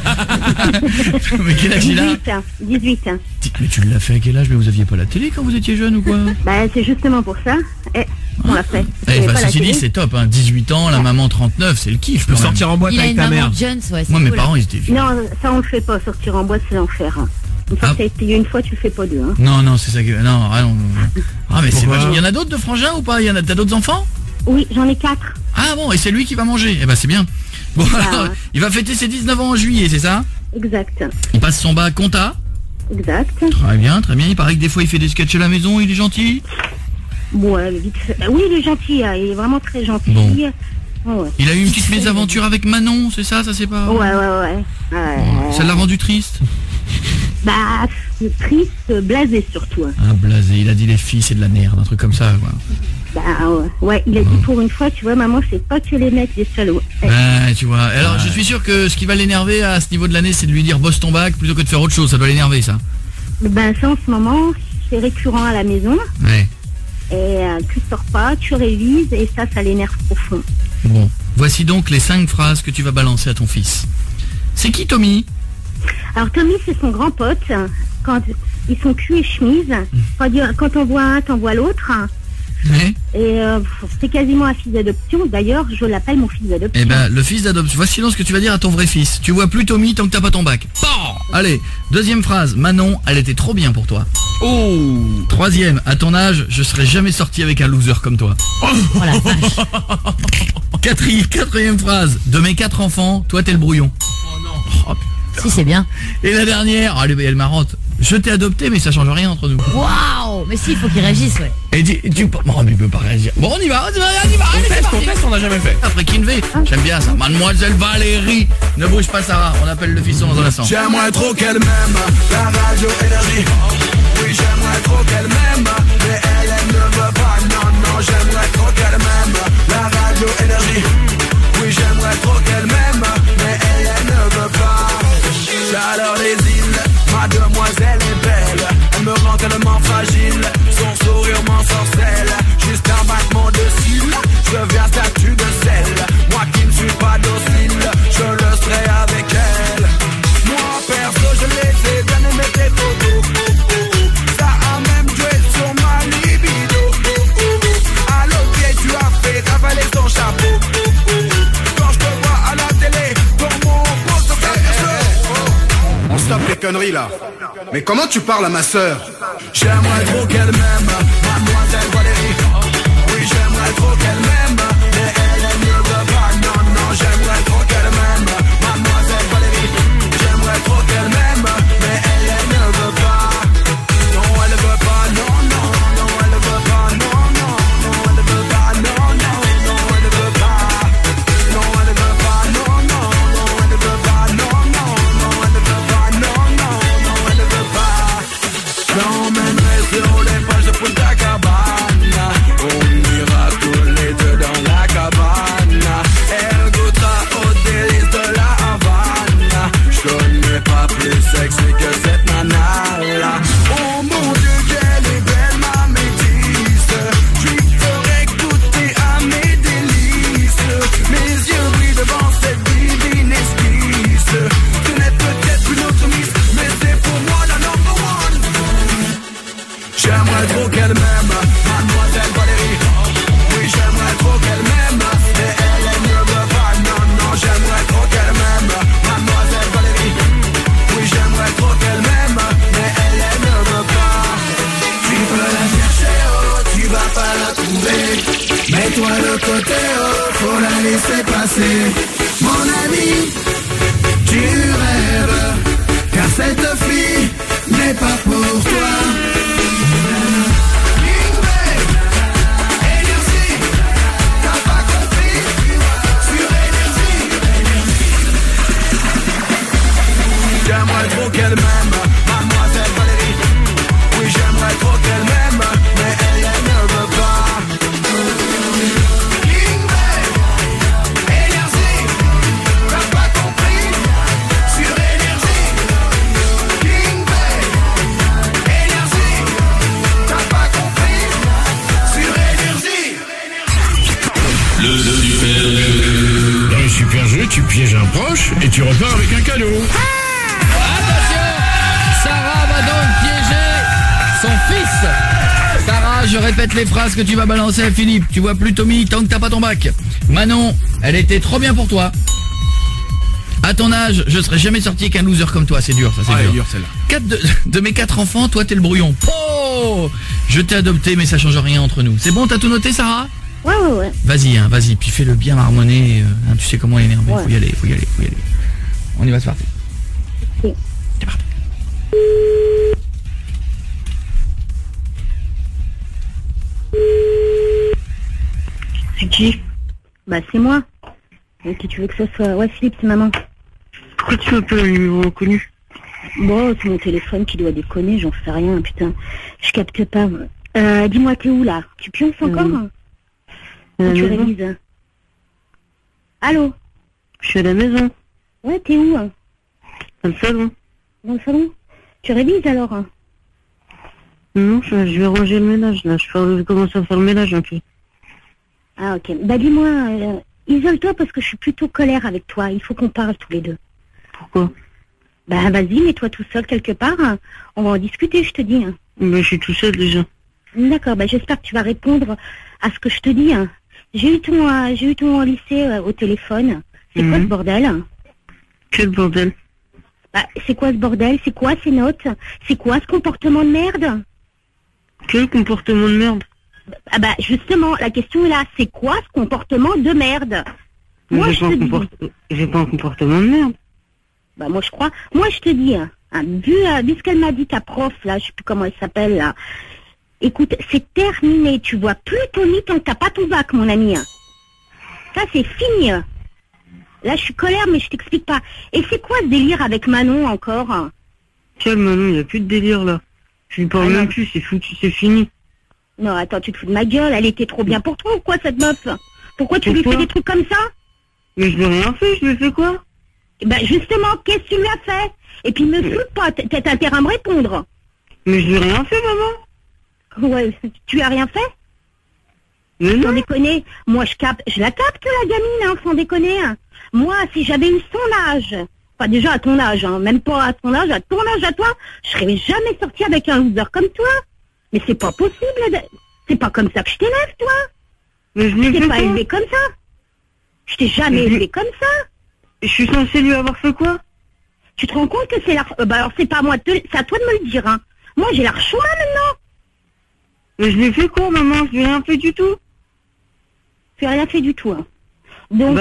Mais quel âge il a? 18. Mais tu l'as fait à quel âge? Mais vous aviez pas la télé quand vous étiez jeune ou quoi? Bah c'est justement pour ça. On l'a fait. Ceci dit, c'est top, hein. 18 ans, la maman 39, c'est le kiff. Je peux sortir en boîte avec ta mère. Moi, mes parents, ils étaient vieux. Non, ça on le fait pas, sortir en boîte, c'est l'enfer. Une fois que t'as essayé une fois, tu le fais pas deux. Hein. Non, c'est ça que... Non. Ah, mais c'est pas... Il y en a d'autres de frangins ou pas? T'as d'autres enfants? Oui, j'en ai 4. Ah bon, et c'est lui qui va manger? Eh ben, c'est bien. Bon, alors, il va fêter ses 19 ans en juillet, c'est ça? Exact. Il passe son bac compta? Exact. Très bien. Il paraît que des fois, il fait des sketchs à la maison, il est gentil? Ouais, vite fait. Oui, il est gentil, il est vraiment très gentil. Bon. Ouais. Il a eu une petite mésaventure avec Manon, c'est ça? Ça c'est pas... Ouais. Ça l'a rendu triste? Bah, triste, blasé surtout. Ah, blasé, il a dit les filles c'est de la merde, un truc comme ça, quoi. Bah ouais, il a dit pour une fois, tu vois, maman, c'est pas que les mecs, les salauds. Tu vois, alors je suis sûr que ce qui va l'énerver à ce niveau de l'année, c'est de lui dire bosse ton bac plutôt que de faire autre chose, ça doit l'énerver ça. Ben ça en ce moment, c'est récurrent à la maison. Ouais. Et tu sors pas, tu révises, et ça l'énerve profond. Bon, voici donc les 5 phrases que tu vas balancer à ton fils. C'est qui Tommy? Alors Tommy, c'est son grand pote. Quand ils sont cul et chemise, quand on voit un, t'en vois l'autre. Ouais. Et c'est quasiment un fils d'adoption. D'ailleurs, je l'appelle mon fils d'adoption. Eh ben, le fils d'adoption. Voici donc ce que tu vas dire à ton vrai fils. Tu vois plus Tommy tant que t'as pas ton bac. Bon, allez, deuxième phrase. Manon, elle était trop bien pour toi. Oh. Troisième, à ton âge, je serais jamais sorti avec un loser comme toi. Oh la vache. Quatrième phrase. De mes 4 enfants, toi t'es le brouillon. Oh non. Si, c'est bien. Et la dernière, elle est marrante. Je t'ai adopté, mais ça change rien entre nous. Waouh. Mais si, il faut qu'il réagisse, ouais. Et tu bon, mais il peut pas réagir. Bon, on y va. Allez, c'est parti. On n'a jamais fait. Après Kinvey, j'aime bien ça. Mademoiselle Valérie. Ne bouge pas, Sarah. On appelle le fiston dans un instant. J'aimerais trop qu'elle m'aime, la radio Énergie. Oui, j'aimerais trop qu'elle m'aime, mais elle ne veut pas. Non, j'aimerais trop qu'elle m'aime, la radio Énergie. Oui, j'aimerais trop qu'elle m'aime, mais elle ne veut pas. Chaleur des îles, ma demoiselle est belle. Elle me rend tellement fragile, son sourire m'ensorcelle. Juste un battement de cils, je deviens statue de sel. Moi qui ne suis pas docile, je le serai avec elle. Moi perso, je les ai bien aimé tes photos. Ça a même joué sur ma libido. À l'autre tu as fait ravaler ton chapeau. Quand je te vois à la télé, dans mon poste de On stoppe les conneries là. Mais comment tu parles à ma sœur? J'aimerais trop qu'elle m'aime, mademoiselle Valérie. Oui, j'aimerais trop qu'elle m'aime, mais elle ne veut pas. Non, j'aimerais trop qu'elle m'aime, mademoiselle Valérie. J'aimerais trop qu'elle m'aime, mais elle ne veut pas. Non, elle veut pas, non, elle veut pas, non, elle veut pas, non, elle veut pas. Non, elle veut pas, non, elle veut pas, non, elle veut pas, non, elle veut pas. J'emmènerai sur les pages de Punta Cabana. On ira tous les deux dans la cabane. Elle goûtera aux délices de la Havana. Je n'ai pas plus sexy que cette nana-là. Oh mon Dieu, qu'elle est belle, ma métisse. Je lui ferai goûter à mes délices. Mes yeux brillent devant cette divine esquisse. Ce n'est peut-être une autre miss, mais c'est pour moi la number one. J'aimerais trop qu'elle m'aime, mademoiselle Valérie. Oui, j'aimerais trop qu'elle m'aime, mais elle ne veut pas. Non, j'aimerais trop qu'elle m'aime, mademoiselle Valérie. Oui, j'aimerais trop qu'elle m'aime. proche et tu repars avec un cadeau. Attention, Sarah va donc piéger son fils. Sarah, je répète les phrases que tu vas balancer à Philippe. Tu vois plus Tommy tant que t'as pas ton bac. Manon, elle était trop bien pour toi. À ton âge, je serais jamais sorti avec un loser comme toi. C'est dur, ça, c'est dur. Celle-là. De mes 4 enfants, toi t'es le brouillon. Oh, je t'ai adopté, mais ça change rien entre nous. C'est bon, t'as tout noté, Sarah? Ouais. Vas-y, puis fais-le bien marmonner. Tu sais comment énerver. Ouais. Faut y aller. On y va, c'est parti. Oui. C'est parti. C'est qui? Bah c'est moi. Et qui tu veux que ce soit? Ouais, Philippe, c'est maman. Pourquoi tu m'appelles un numéro inconnu? Bon, c'est mon téléphone qui doit déconner, j'en sais rien, putain. Je capte pas. Dis-moi, t'es où là? Tu pionces encore? Ou tu révises? Allô? Je suis à la maison. Ouais, t'es où? Dans le salon. Dans le salon? Tu révises alors? Non, je vais ranger le ménage là. Je commence à faire le ménage un peu. Ah ok. Bah dis-moi, isole-toi parce que je suis plutôt colère avec toi. Il faut qu'on parle tous les deux. Pourquoi? Bah vas-y, mets-toi tout seul quelque part. On va en discuter, je te dis. Bah je suis tout seul déjà. D'accord, bah j'espère que tu vas répondre à ce que je te dis. J'ai eu ton lycée au téléphone. C'est quoi ce bordel? Quel bordel? Bah c'est quoi ce bordel? C'est quoi ces notes? C'est quoi ce comportement de merde? Quel comportement de merde? Ah bah justement, la question est là, c'est quoi ce comportement de merde? Moi je te dis. J'ai pas un comportement de merde. Bah moi je crois. Moi je te dis, vu ce qu'elle m'a dit ta prof là, je sais plus comment elle s'appelle là. Écoute, c'est terminé, tu vois plus Tommy tant que t'as pas ton bac mon ami. Ça c'est fini. Là je suis colère mais je t'explique pas. Et c'est quoi ce délire avec Manon encore? Quel Manon? Il y a plus de délire là. Je lui parle même plus, c'est foutu, c'est fini. Non, attends, tu te fous de ma gueule, elle était trop bien pour toi ou quoi cette meuf? Pourquoi tu lui fais des trucs comme ça? Mais je lui ai rien fait, je lui ai fait quoi? Bah justement, qu'est-ce que tu lui as fait? Et puis me fous pas, t'as intérêt à me répondre. Mais je lui ai rien fait, maman. Ouais, tu lui as rien fait? Mais non. Sans déconner, moi je la capte la gamine, sans déconner. Moi, si j'avais eu son âge, enfin déjà à ton âge, même pas à ton âge, à ton âge à toi, je serais jamais sortie avec un loser comme toi. Mais c'est pas possible, c'est pas comme ça que je t'élève, toi. Mais je t'ai pas élevé comme ça. Je t'ai jamais élevé comme ça. Je suis censée lui avoir fait quoi? Tu te rends compte que c'est bah alors c'est pas à moi, c'est à toi de me le dire, Moi j'ai l'air choix maintenant. Mais je lui ai fait quoi, maman? Je lui ai rien fait du tout. Tu as rien fait du tout, Donc,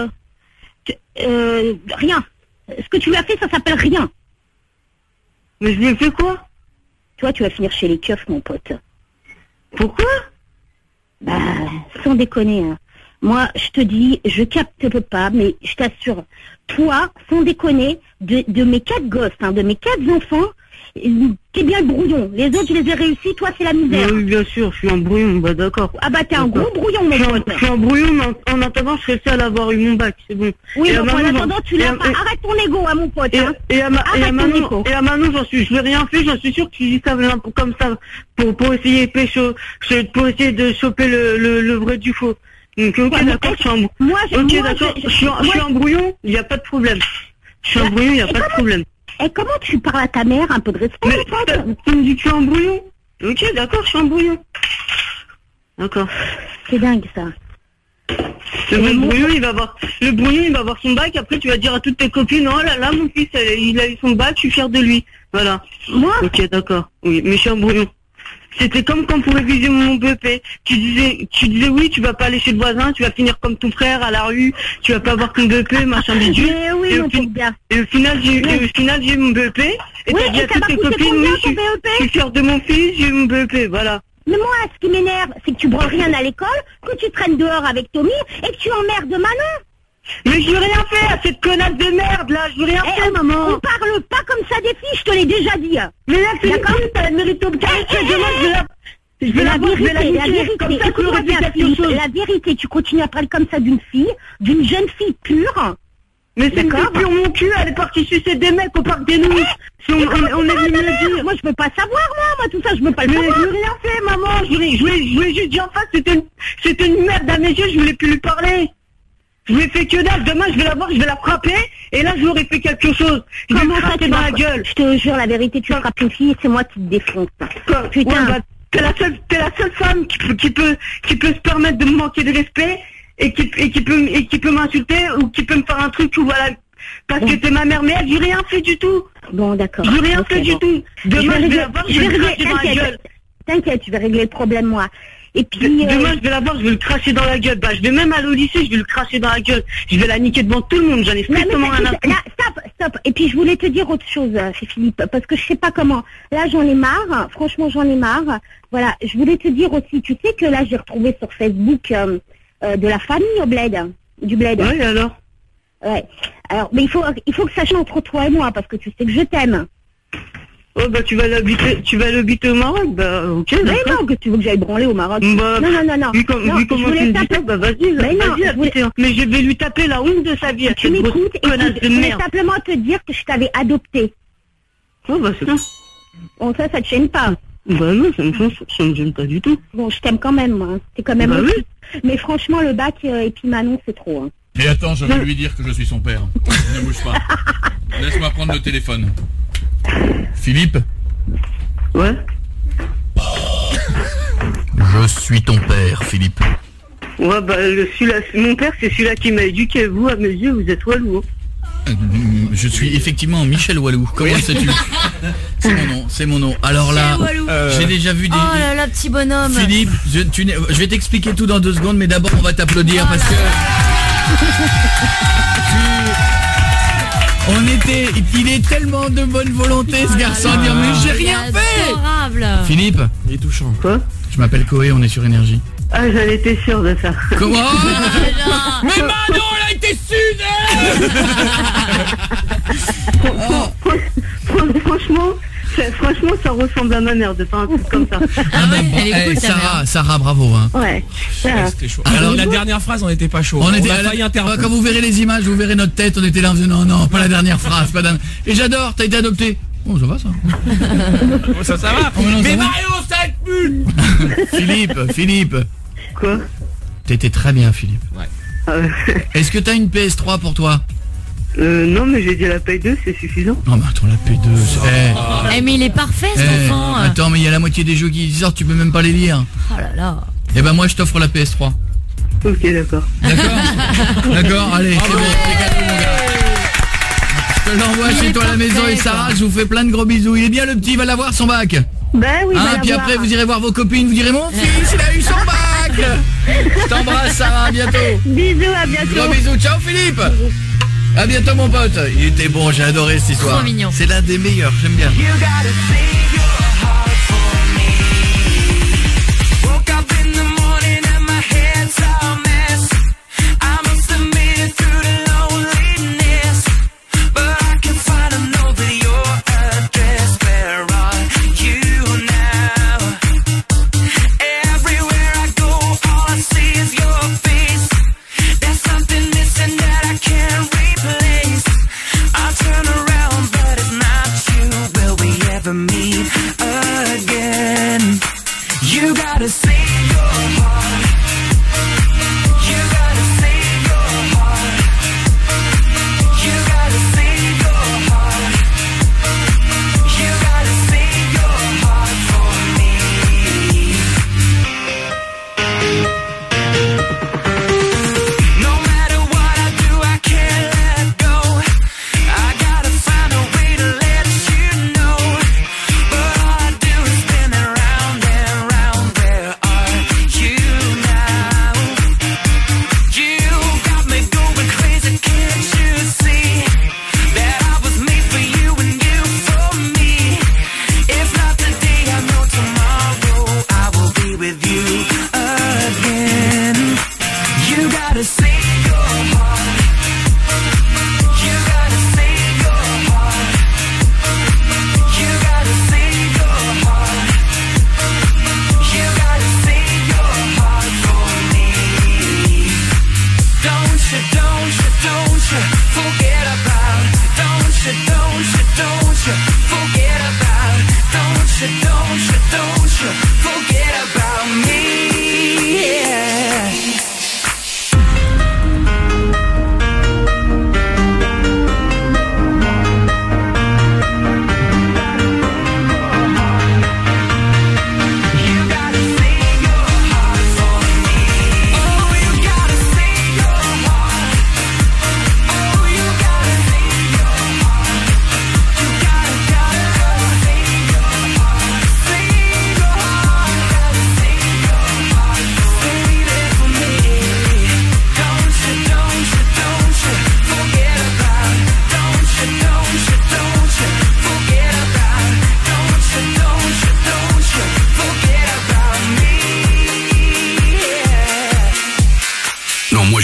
rien. Ce que tu lui as fait, ça s'appelle rien. Mais je lui ai fait quoi? Toi, tu vas finir chez les keufs, mon pote. Pourquoi? Bah, sans déconner, Moi, je te dis, je capte pas, mais je t'assure, toi, sans déconner, de mes 4 gosses, de mes 4 enfants, t'es bien le brouillon. Les autres, je les ai réussis, toi, c'est la misère. Oui, bien sûr, je suis un brouillon, bah d'accord. Ah bah, t'es un gros brouillon, mon pote. Je suis un brouillon, mais en attendant, je serais seul à avoir eu mon bac, c'est bon. Oui, donc en attendant, tu l'as pas. Arrête ton ego, mon pote. Et à Manon, je n'ai rien fait, j'en suis sûr que tu dis ça comme ça, pour essayer de pécho, pour essayer de choper le vrai du faux. Donc, ok, d'accord, je suis un brouillon, il n'y a pas de problème. Je suis un brouillon, il n'y a pas de problème. Et comment tu parles à ta mère? Un peu de respect, tu me dis que je suis un brouillon. Ok, d'accord, je suis un brouillon. D'accord. C'est dingue, ça. Le brouillon, il va avoir son bac, après tu vas dire à toutes tes copines, oh là là, mon fils, il a eu son bac, je suis fière de lui. Voilà. Moi? Ok, d'accord. Oui, mais je suis un brouillon. C'était comme quand pour réviser mon BEP. Tu disais oui, tu vas pas aller chez le voisin, tu vas finir comme ton frère à la rue, tu vas pas avoir ton BEP, machin bidule. Et au final, j'ai eu mon BEP. Et t'as dit à toutes tes copines, oui, je suis fière de mon fils, j'ai eu mon BEP, voilà. Mais moi, ce qui m'énerve, c'est que tu branles rien à l'école, que tu traînes dehors avec Tommy et que tu emmerdes Manon. Mais je lui ai rien fait à cette connasse de merde là, je lui ai rien fait, maman. On parle pas comme ça des filles, je te l'ai déjà dit. Mais là, d'accord, elle mérite ton je vais la vérité, tu continues à parler comme ça d'une fille, d'une jeune fille pure. Mais c'est pure mon cul, elle est partie sucer des mecs au parc des Nouilles. On est venu me le dire. Moi je veux pas savoir, moi tout ça, je veux pas le savoir. Mais je lui ai rien fait, maman, je voulais juste dire en face, c'était une merde à mes yeux, je voulais plus lui parler. Je lui ai fait que dalle. Demain, je vais la voir, je vais la frapper. Et là, je lui aurais fait quelque chose. Je vais lui cracher dans la gueule. Je te jure, la vérité, tu frappes une fille, c'est moi qui te défonce. Putain. Ouais, bah, t'es la seule femme qui peut se permettre de me manquer de respect et qui peut m'insulter ou qui peut me faire un truc ou voilà. Parce que t'es ma mère, mais elle, j'ai rien fait du tout. Bon, d'accord. J'ai rien fait du tout. Demain, je vais la voir, je vais le cracher dans la gueule. T'inquiète, je vais régler le problème, moi. Et puis... Demain, je vais la voir, je vais le cracher dans la gueule. Bah, je vais même aller au lycée, je vais le cracher dans la gueule. Je vais la niquer devant tout le monde, j'en ai strictement rien à foutre. Là, stop. Et puis, je voulais te dire autre chose, chez Philippe, parce que je sais pas comment. Là, j'en ai marre. Franchement, j'en ai marre. Voilà, je voulais te dire aussi, tu sais que là, j'ai retrouvé sur Facebook de la famille au bled, du bled. Ouais, alors? Ouais. Alors, mais il faut que ça change entre toi et moi, parce que tu sais que je t'aime. Oh bah tu vas l'habiter au Maroc, bah ok. Mais non, que tu veux que j'aille branler au Maroc. Bah, non. Vu comment tu me dis ça, bah vas-y, mais je vais lui taper la honte de sa vie à tu m'écoutes, je voulais simplement te dire que je t'avais adopté. Oh bah c'est bien. Bon, ça te gêne pas. Bah non, ça me gêne pas du tout. Bon, je t'aime quand même, moi. C'est quand même... Bah oui. Mais franchement, le bac et puis Manon, c'est trop. Hein. Et attends, je vais lui dire que je suis son père. Ne bouge pas. Laisse-moi prendre le téléphone. Philippe? Ouais. Je suis ton père, Philippe. Ouais, bah mon père, c'est celui-là qui m'a éduqué. Vous, à mes yeux, vous êtes Walou. Je suis effectivement Michel Walou. Comment sais-tu? C'est mon nom. Alors là, j'ai déjà vu des... Oh là là, petit bonhomme. Philippe, je vais t'expliquer tout dans 2 secondes, mais d'abord on va t'applaudir parce que... Il est tellement de bonne volonté ce garçon à dire mais j'ai rien fait. Adorable. Philippe, il est touchant. Quoi? Je m'appelle Koé, on est sur Énergie. Ah, j'en étais sûr de ça. Comment? Mais Manon, elle a été Franchement, ça ressemble à ma mère de faire un truc comme ça. Sarah, bravo. Hein. Ouais. C'était chaud. Alors la dernière phrase, on n'était pas chaud. On a failli quand vous verrez les images, vous verrez notre tête, on était là, on faisait non, pas la dernière phrase, pas Et j'adore, t'as été adopté. Oh, ça va ça. Ça va. Mais Mario, ça Philippe. Quoi? T'étais très bien, Philippe. Ouais. Est-ce que t'as une PS3 pour toi? Non, mais j'ai dit la Play 2, c'est suffisant. Non, mais attends, la P2, mais il est parfait, cet enfant. Attends, mais il y a la moitié des jeux qui sortent, tu peux même pas les lire. Oh là là. Eh ben moi, je t'offre la PS3. Ok, d'accord. D'accord, allez, c'est bon, c'est cadeau, mon gars. Je te l'envoie chez toi à la maison et Sarah, je vous fais plein de gros bisous. Il est bien le petit, il va l'avoir son bac. Ben oui, puis après vous irez voir vos copines, vous direz mon fils, il a eu son bac. Je t'embrasse Sarah, à bientôt. Bisous, à bientôt. Gros bisous, ciao Philippe. À bientôt mon pote. Il était bon, j'ai adoré cette histoire. Trop mignon. C'est l'un des meilleurs, j'aime bien.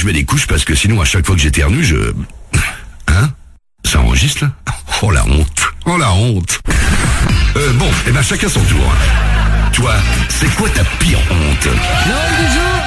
mets des couches parce que sinon, à chaque fois que j'éternue, Hein? Ça enregistre, là? Oh, la honte. Oh, la honte. Bon, chacun son tour. Toi, c'est quoi ta pire honte? La honte du jour.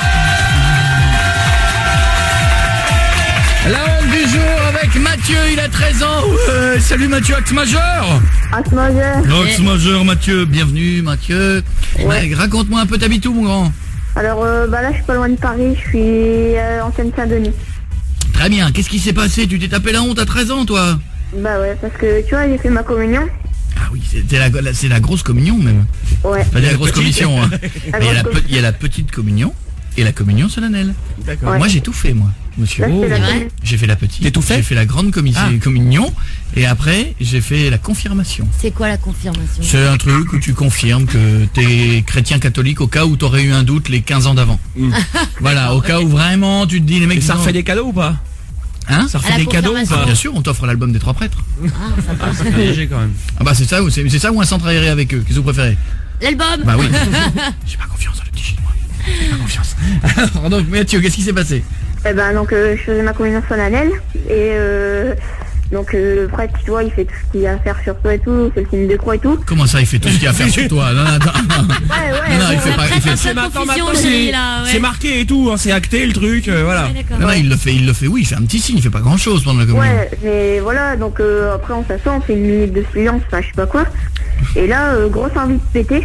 La honte du jour avec Mathieu, il a 13 ans. Salut Mathieu, axe majeur. Axe majeur. Axe majeur, Mathieu. Bienvenue, Mathieu. Ouais. Raconte-moi un peu, t'habites où, mon grand? Alors, là, je suis pas loin de Paris, je suis en Seine-Saint-Denis. Très bien, qu'est-ce qui s'est passé? Tu t'es tapé la honte à 13 ans, toi? Bah ouais, parce que, tu vois, j'ai fait ma communion. Ah oui, c'est la grosse communion, même. Ouais. Pas la grosse commission, hein. Mais il y a la petite communion et la communion solennelle. D'accord. Moi, j'ai tout fait, moi, monsieur. Là, c'est la communion. J'ai fait la petite. T'as tout fait? J'ai fait la grande communion et après, j'ai fait la confirmation. C'est quoi la confirmation? C'est un truc où tu confirmes que t'es chrétien catholique au cas où t'aurais eu un doute les 15 ans d'avant. Voilà, au cas où vraiment tu te dis les mecs... Et ça refait des cadeaux ou pas? Hein? Ça refait des cadeaux ou pas? Bien sûr, on t'offre l'album des 3 prêtres. C'est léger quand même. Ah bah c'est ça ou un centre aéré avec eux? Qu'est-ce que vous préférez? L'album. Bah oui. J'ai pas confiance dans le petit chinois. J'ai pas confiance. Alors donc Mathieu, qu'est-ce qui s'est passé? Donc je faisais ma communion solennelle et donc le prêtre, tu vois, il fait tout ce qu'il y a à faire sur toi et tout, c'est le signe de croix et tout. Comment ça, il fait tout ce qu'il y a à faire sur toi? Non, attends. Ouais, non, il fait pas. Il fait... C'est marqué et tout, hein, c'est acté le truc, voilà. Non, il le fait, oui, il fait un petit signe, il fait pas grand chose pendant la communion. Ouais, mais voilà, donc après on s'assoit, on fait une minute de silence, enfin je sais pas quoi. Et là, grosse envie de péter.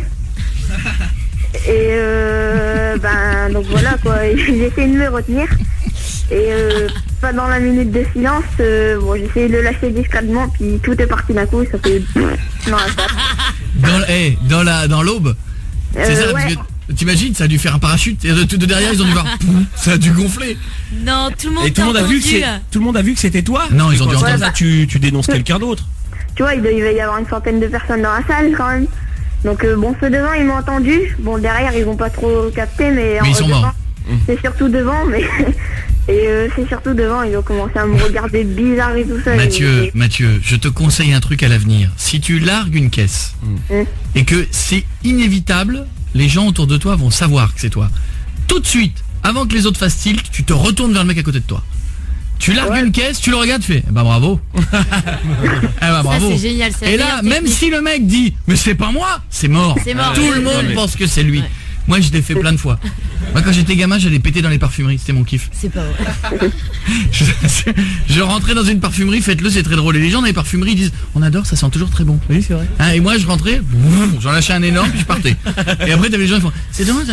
Et donc voilà quoi, j'essaie de me retenir. Et pas dans la minute de silence, bon j'ai essayé de le lâcher discrètement, puis tout est parti d'un coup, ça fait dans la tête. Dans l'aube. C'est ça, parce que t'imagines, ça a dû faire un parachute et de derrière ils ont dû voir, ça a dû gonfler. Non, tout le monde. Et tout le monde a vu que c'était toi. Non, ils ont dû entendre ça. Tu dénonces quelqu'un d'autre. Tu vois, il devait y avoir une centaine de personnes dans la salle quand même. Donc bon, ceux devant ils m'ont entendu. Bon, derrière ils vont pas trop capté, mais ils sont morts. C'est surtout devant, mais c'est surtout devant, ils ont commencé à me regarder bizarre et tout ça. Mathieu, je te conseille un truc à l'avenir. Si tu largues une caisse et que c'est inévitable, les gens autour de toi vont savoir que c'est toi. Tout de suite, avant que les autres fassent tilt, tu te retournes vers le mec à côté de toi. Tu largues une caisse, tu le regardes, tu fais, bravo. Bravo. C'est génial, et là, même si le mec dit, mais c'est pas moi, c'est mort. Tout le monde pense que c'est lui. Ouais. Moi, je l'ai fait plein de fois. Moi, quand j'étais gamin, j'allais péter dans les parfumeries. C'était mon kiff. C'est pas vrai. Je rentrais dans une parfumerie, faites-le, c'est très drôle. Et les gens dans les parfumeries ils disent, on adore, ça sent toujours très bon. Oui, c'est vrai. Et moi, je rentrais, j'en lâchais un énorme, puis je partais. Et après, t'avais les gens qui font, c'est dommage.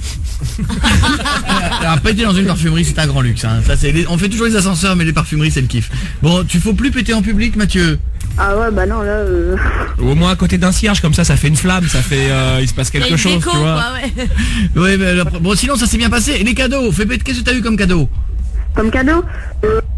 Alors, péter dans une parfumerie, c'est un grand luxe. Hein. Ça, on fait toujours les ascenseurs, mais les parfumeries, c'est le kiff. Bon, tu faut plus péter en public, Mathieu. Ah ouais, bah non, là... Au moins à côté d'un cierge, comme ça fait une flamme, ça fait... il se passe quelque chose, déco, tu vois. Ouais, mais bon, sinon, ça s'est bien passé. Et les cadeaux, qu'est-ce que t'as eu comme cadeau? Comme cadeau